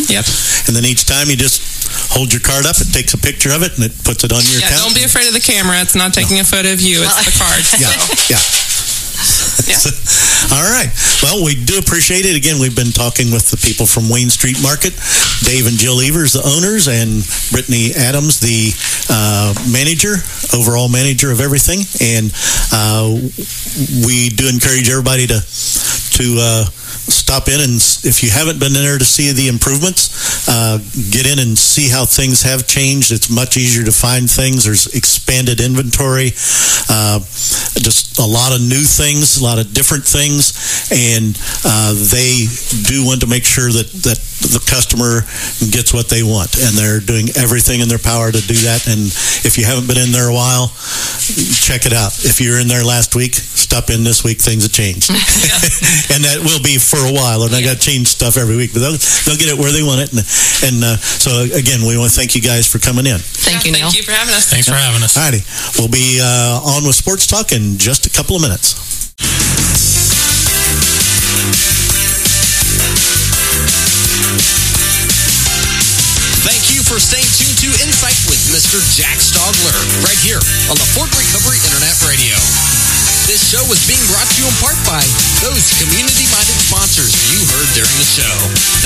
Yep. And then each time you just hold your card up, it takes a picture of it, and it puts it on your yeah, account. Don't be afraid of the camera. It's not taking a photo of you. It's the card. So. Yeah, yeah. Yeah. So, all right. Well, we do appreciate it. Again, we've been talking with the people from Wayne Street Market, Dave and Jill Evers, the owners, and Brittany Adams, the uh, manager, overall manager of everything. And uh, we do encourage everybody to to uh, stop in, and if you haven't been in there to see the improvements, uh, get in and see how things have changed. It's much easier to find things. There's expanded inventory, uh, just a lot of new things, a lot of different things, and uh, they do want to make sure that, that the customer gets what they want, and they're doing everything in their power to do that. And if you haven't been in there a while, check it out. If you were in there last week, stop in this week. Things have changed. And that will be for a while, and I got to change stuff every week, but they'll, they'll get it where they want it. And, and uh, so, again, we want to thank you guys for coming in. Thank you, Neil. Thank you for having us. Thanks for having us. All righty. We'll be uh, on with Sports Talk in just a couple of minutes. Thank you for staying tuned to Insight with Mister Jack Stogler, right here on the Fort Recovery Internet Radio. This show was being brought to you in part by those community-minded sponsors you heard during the show.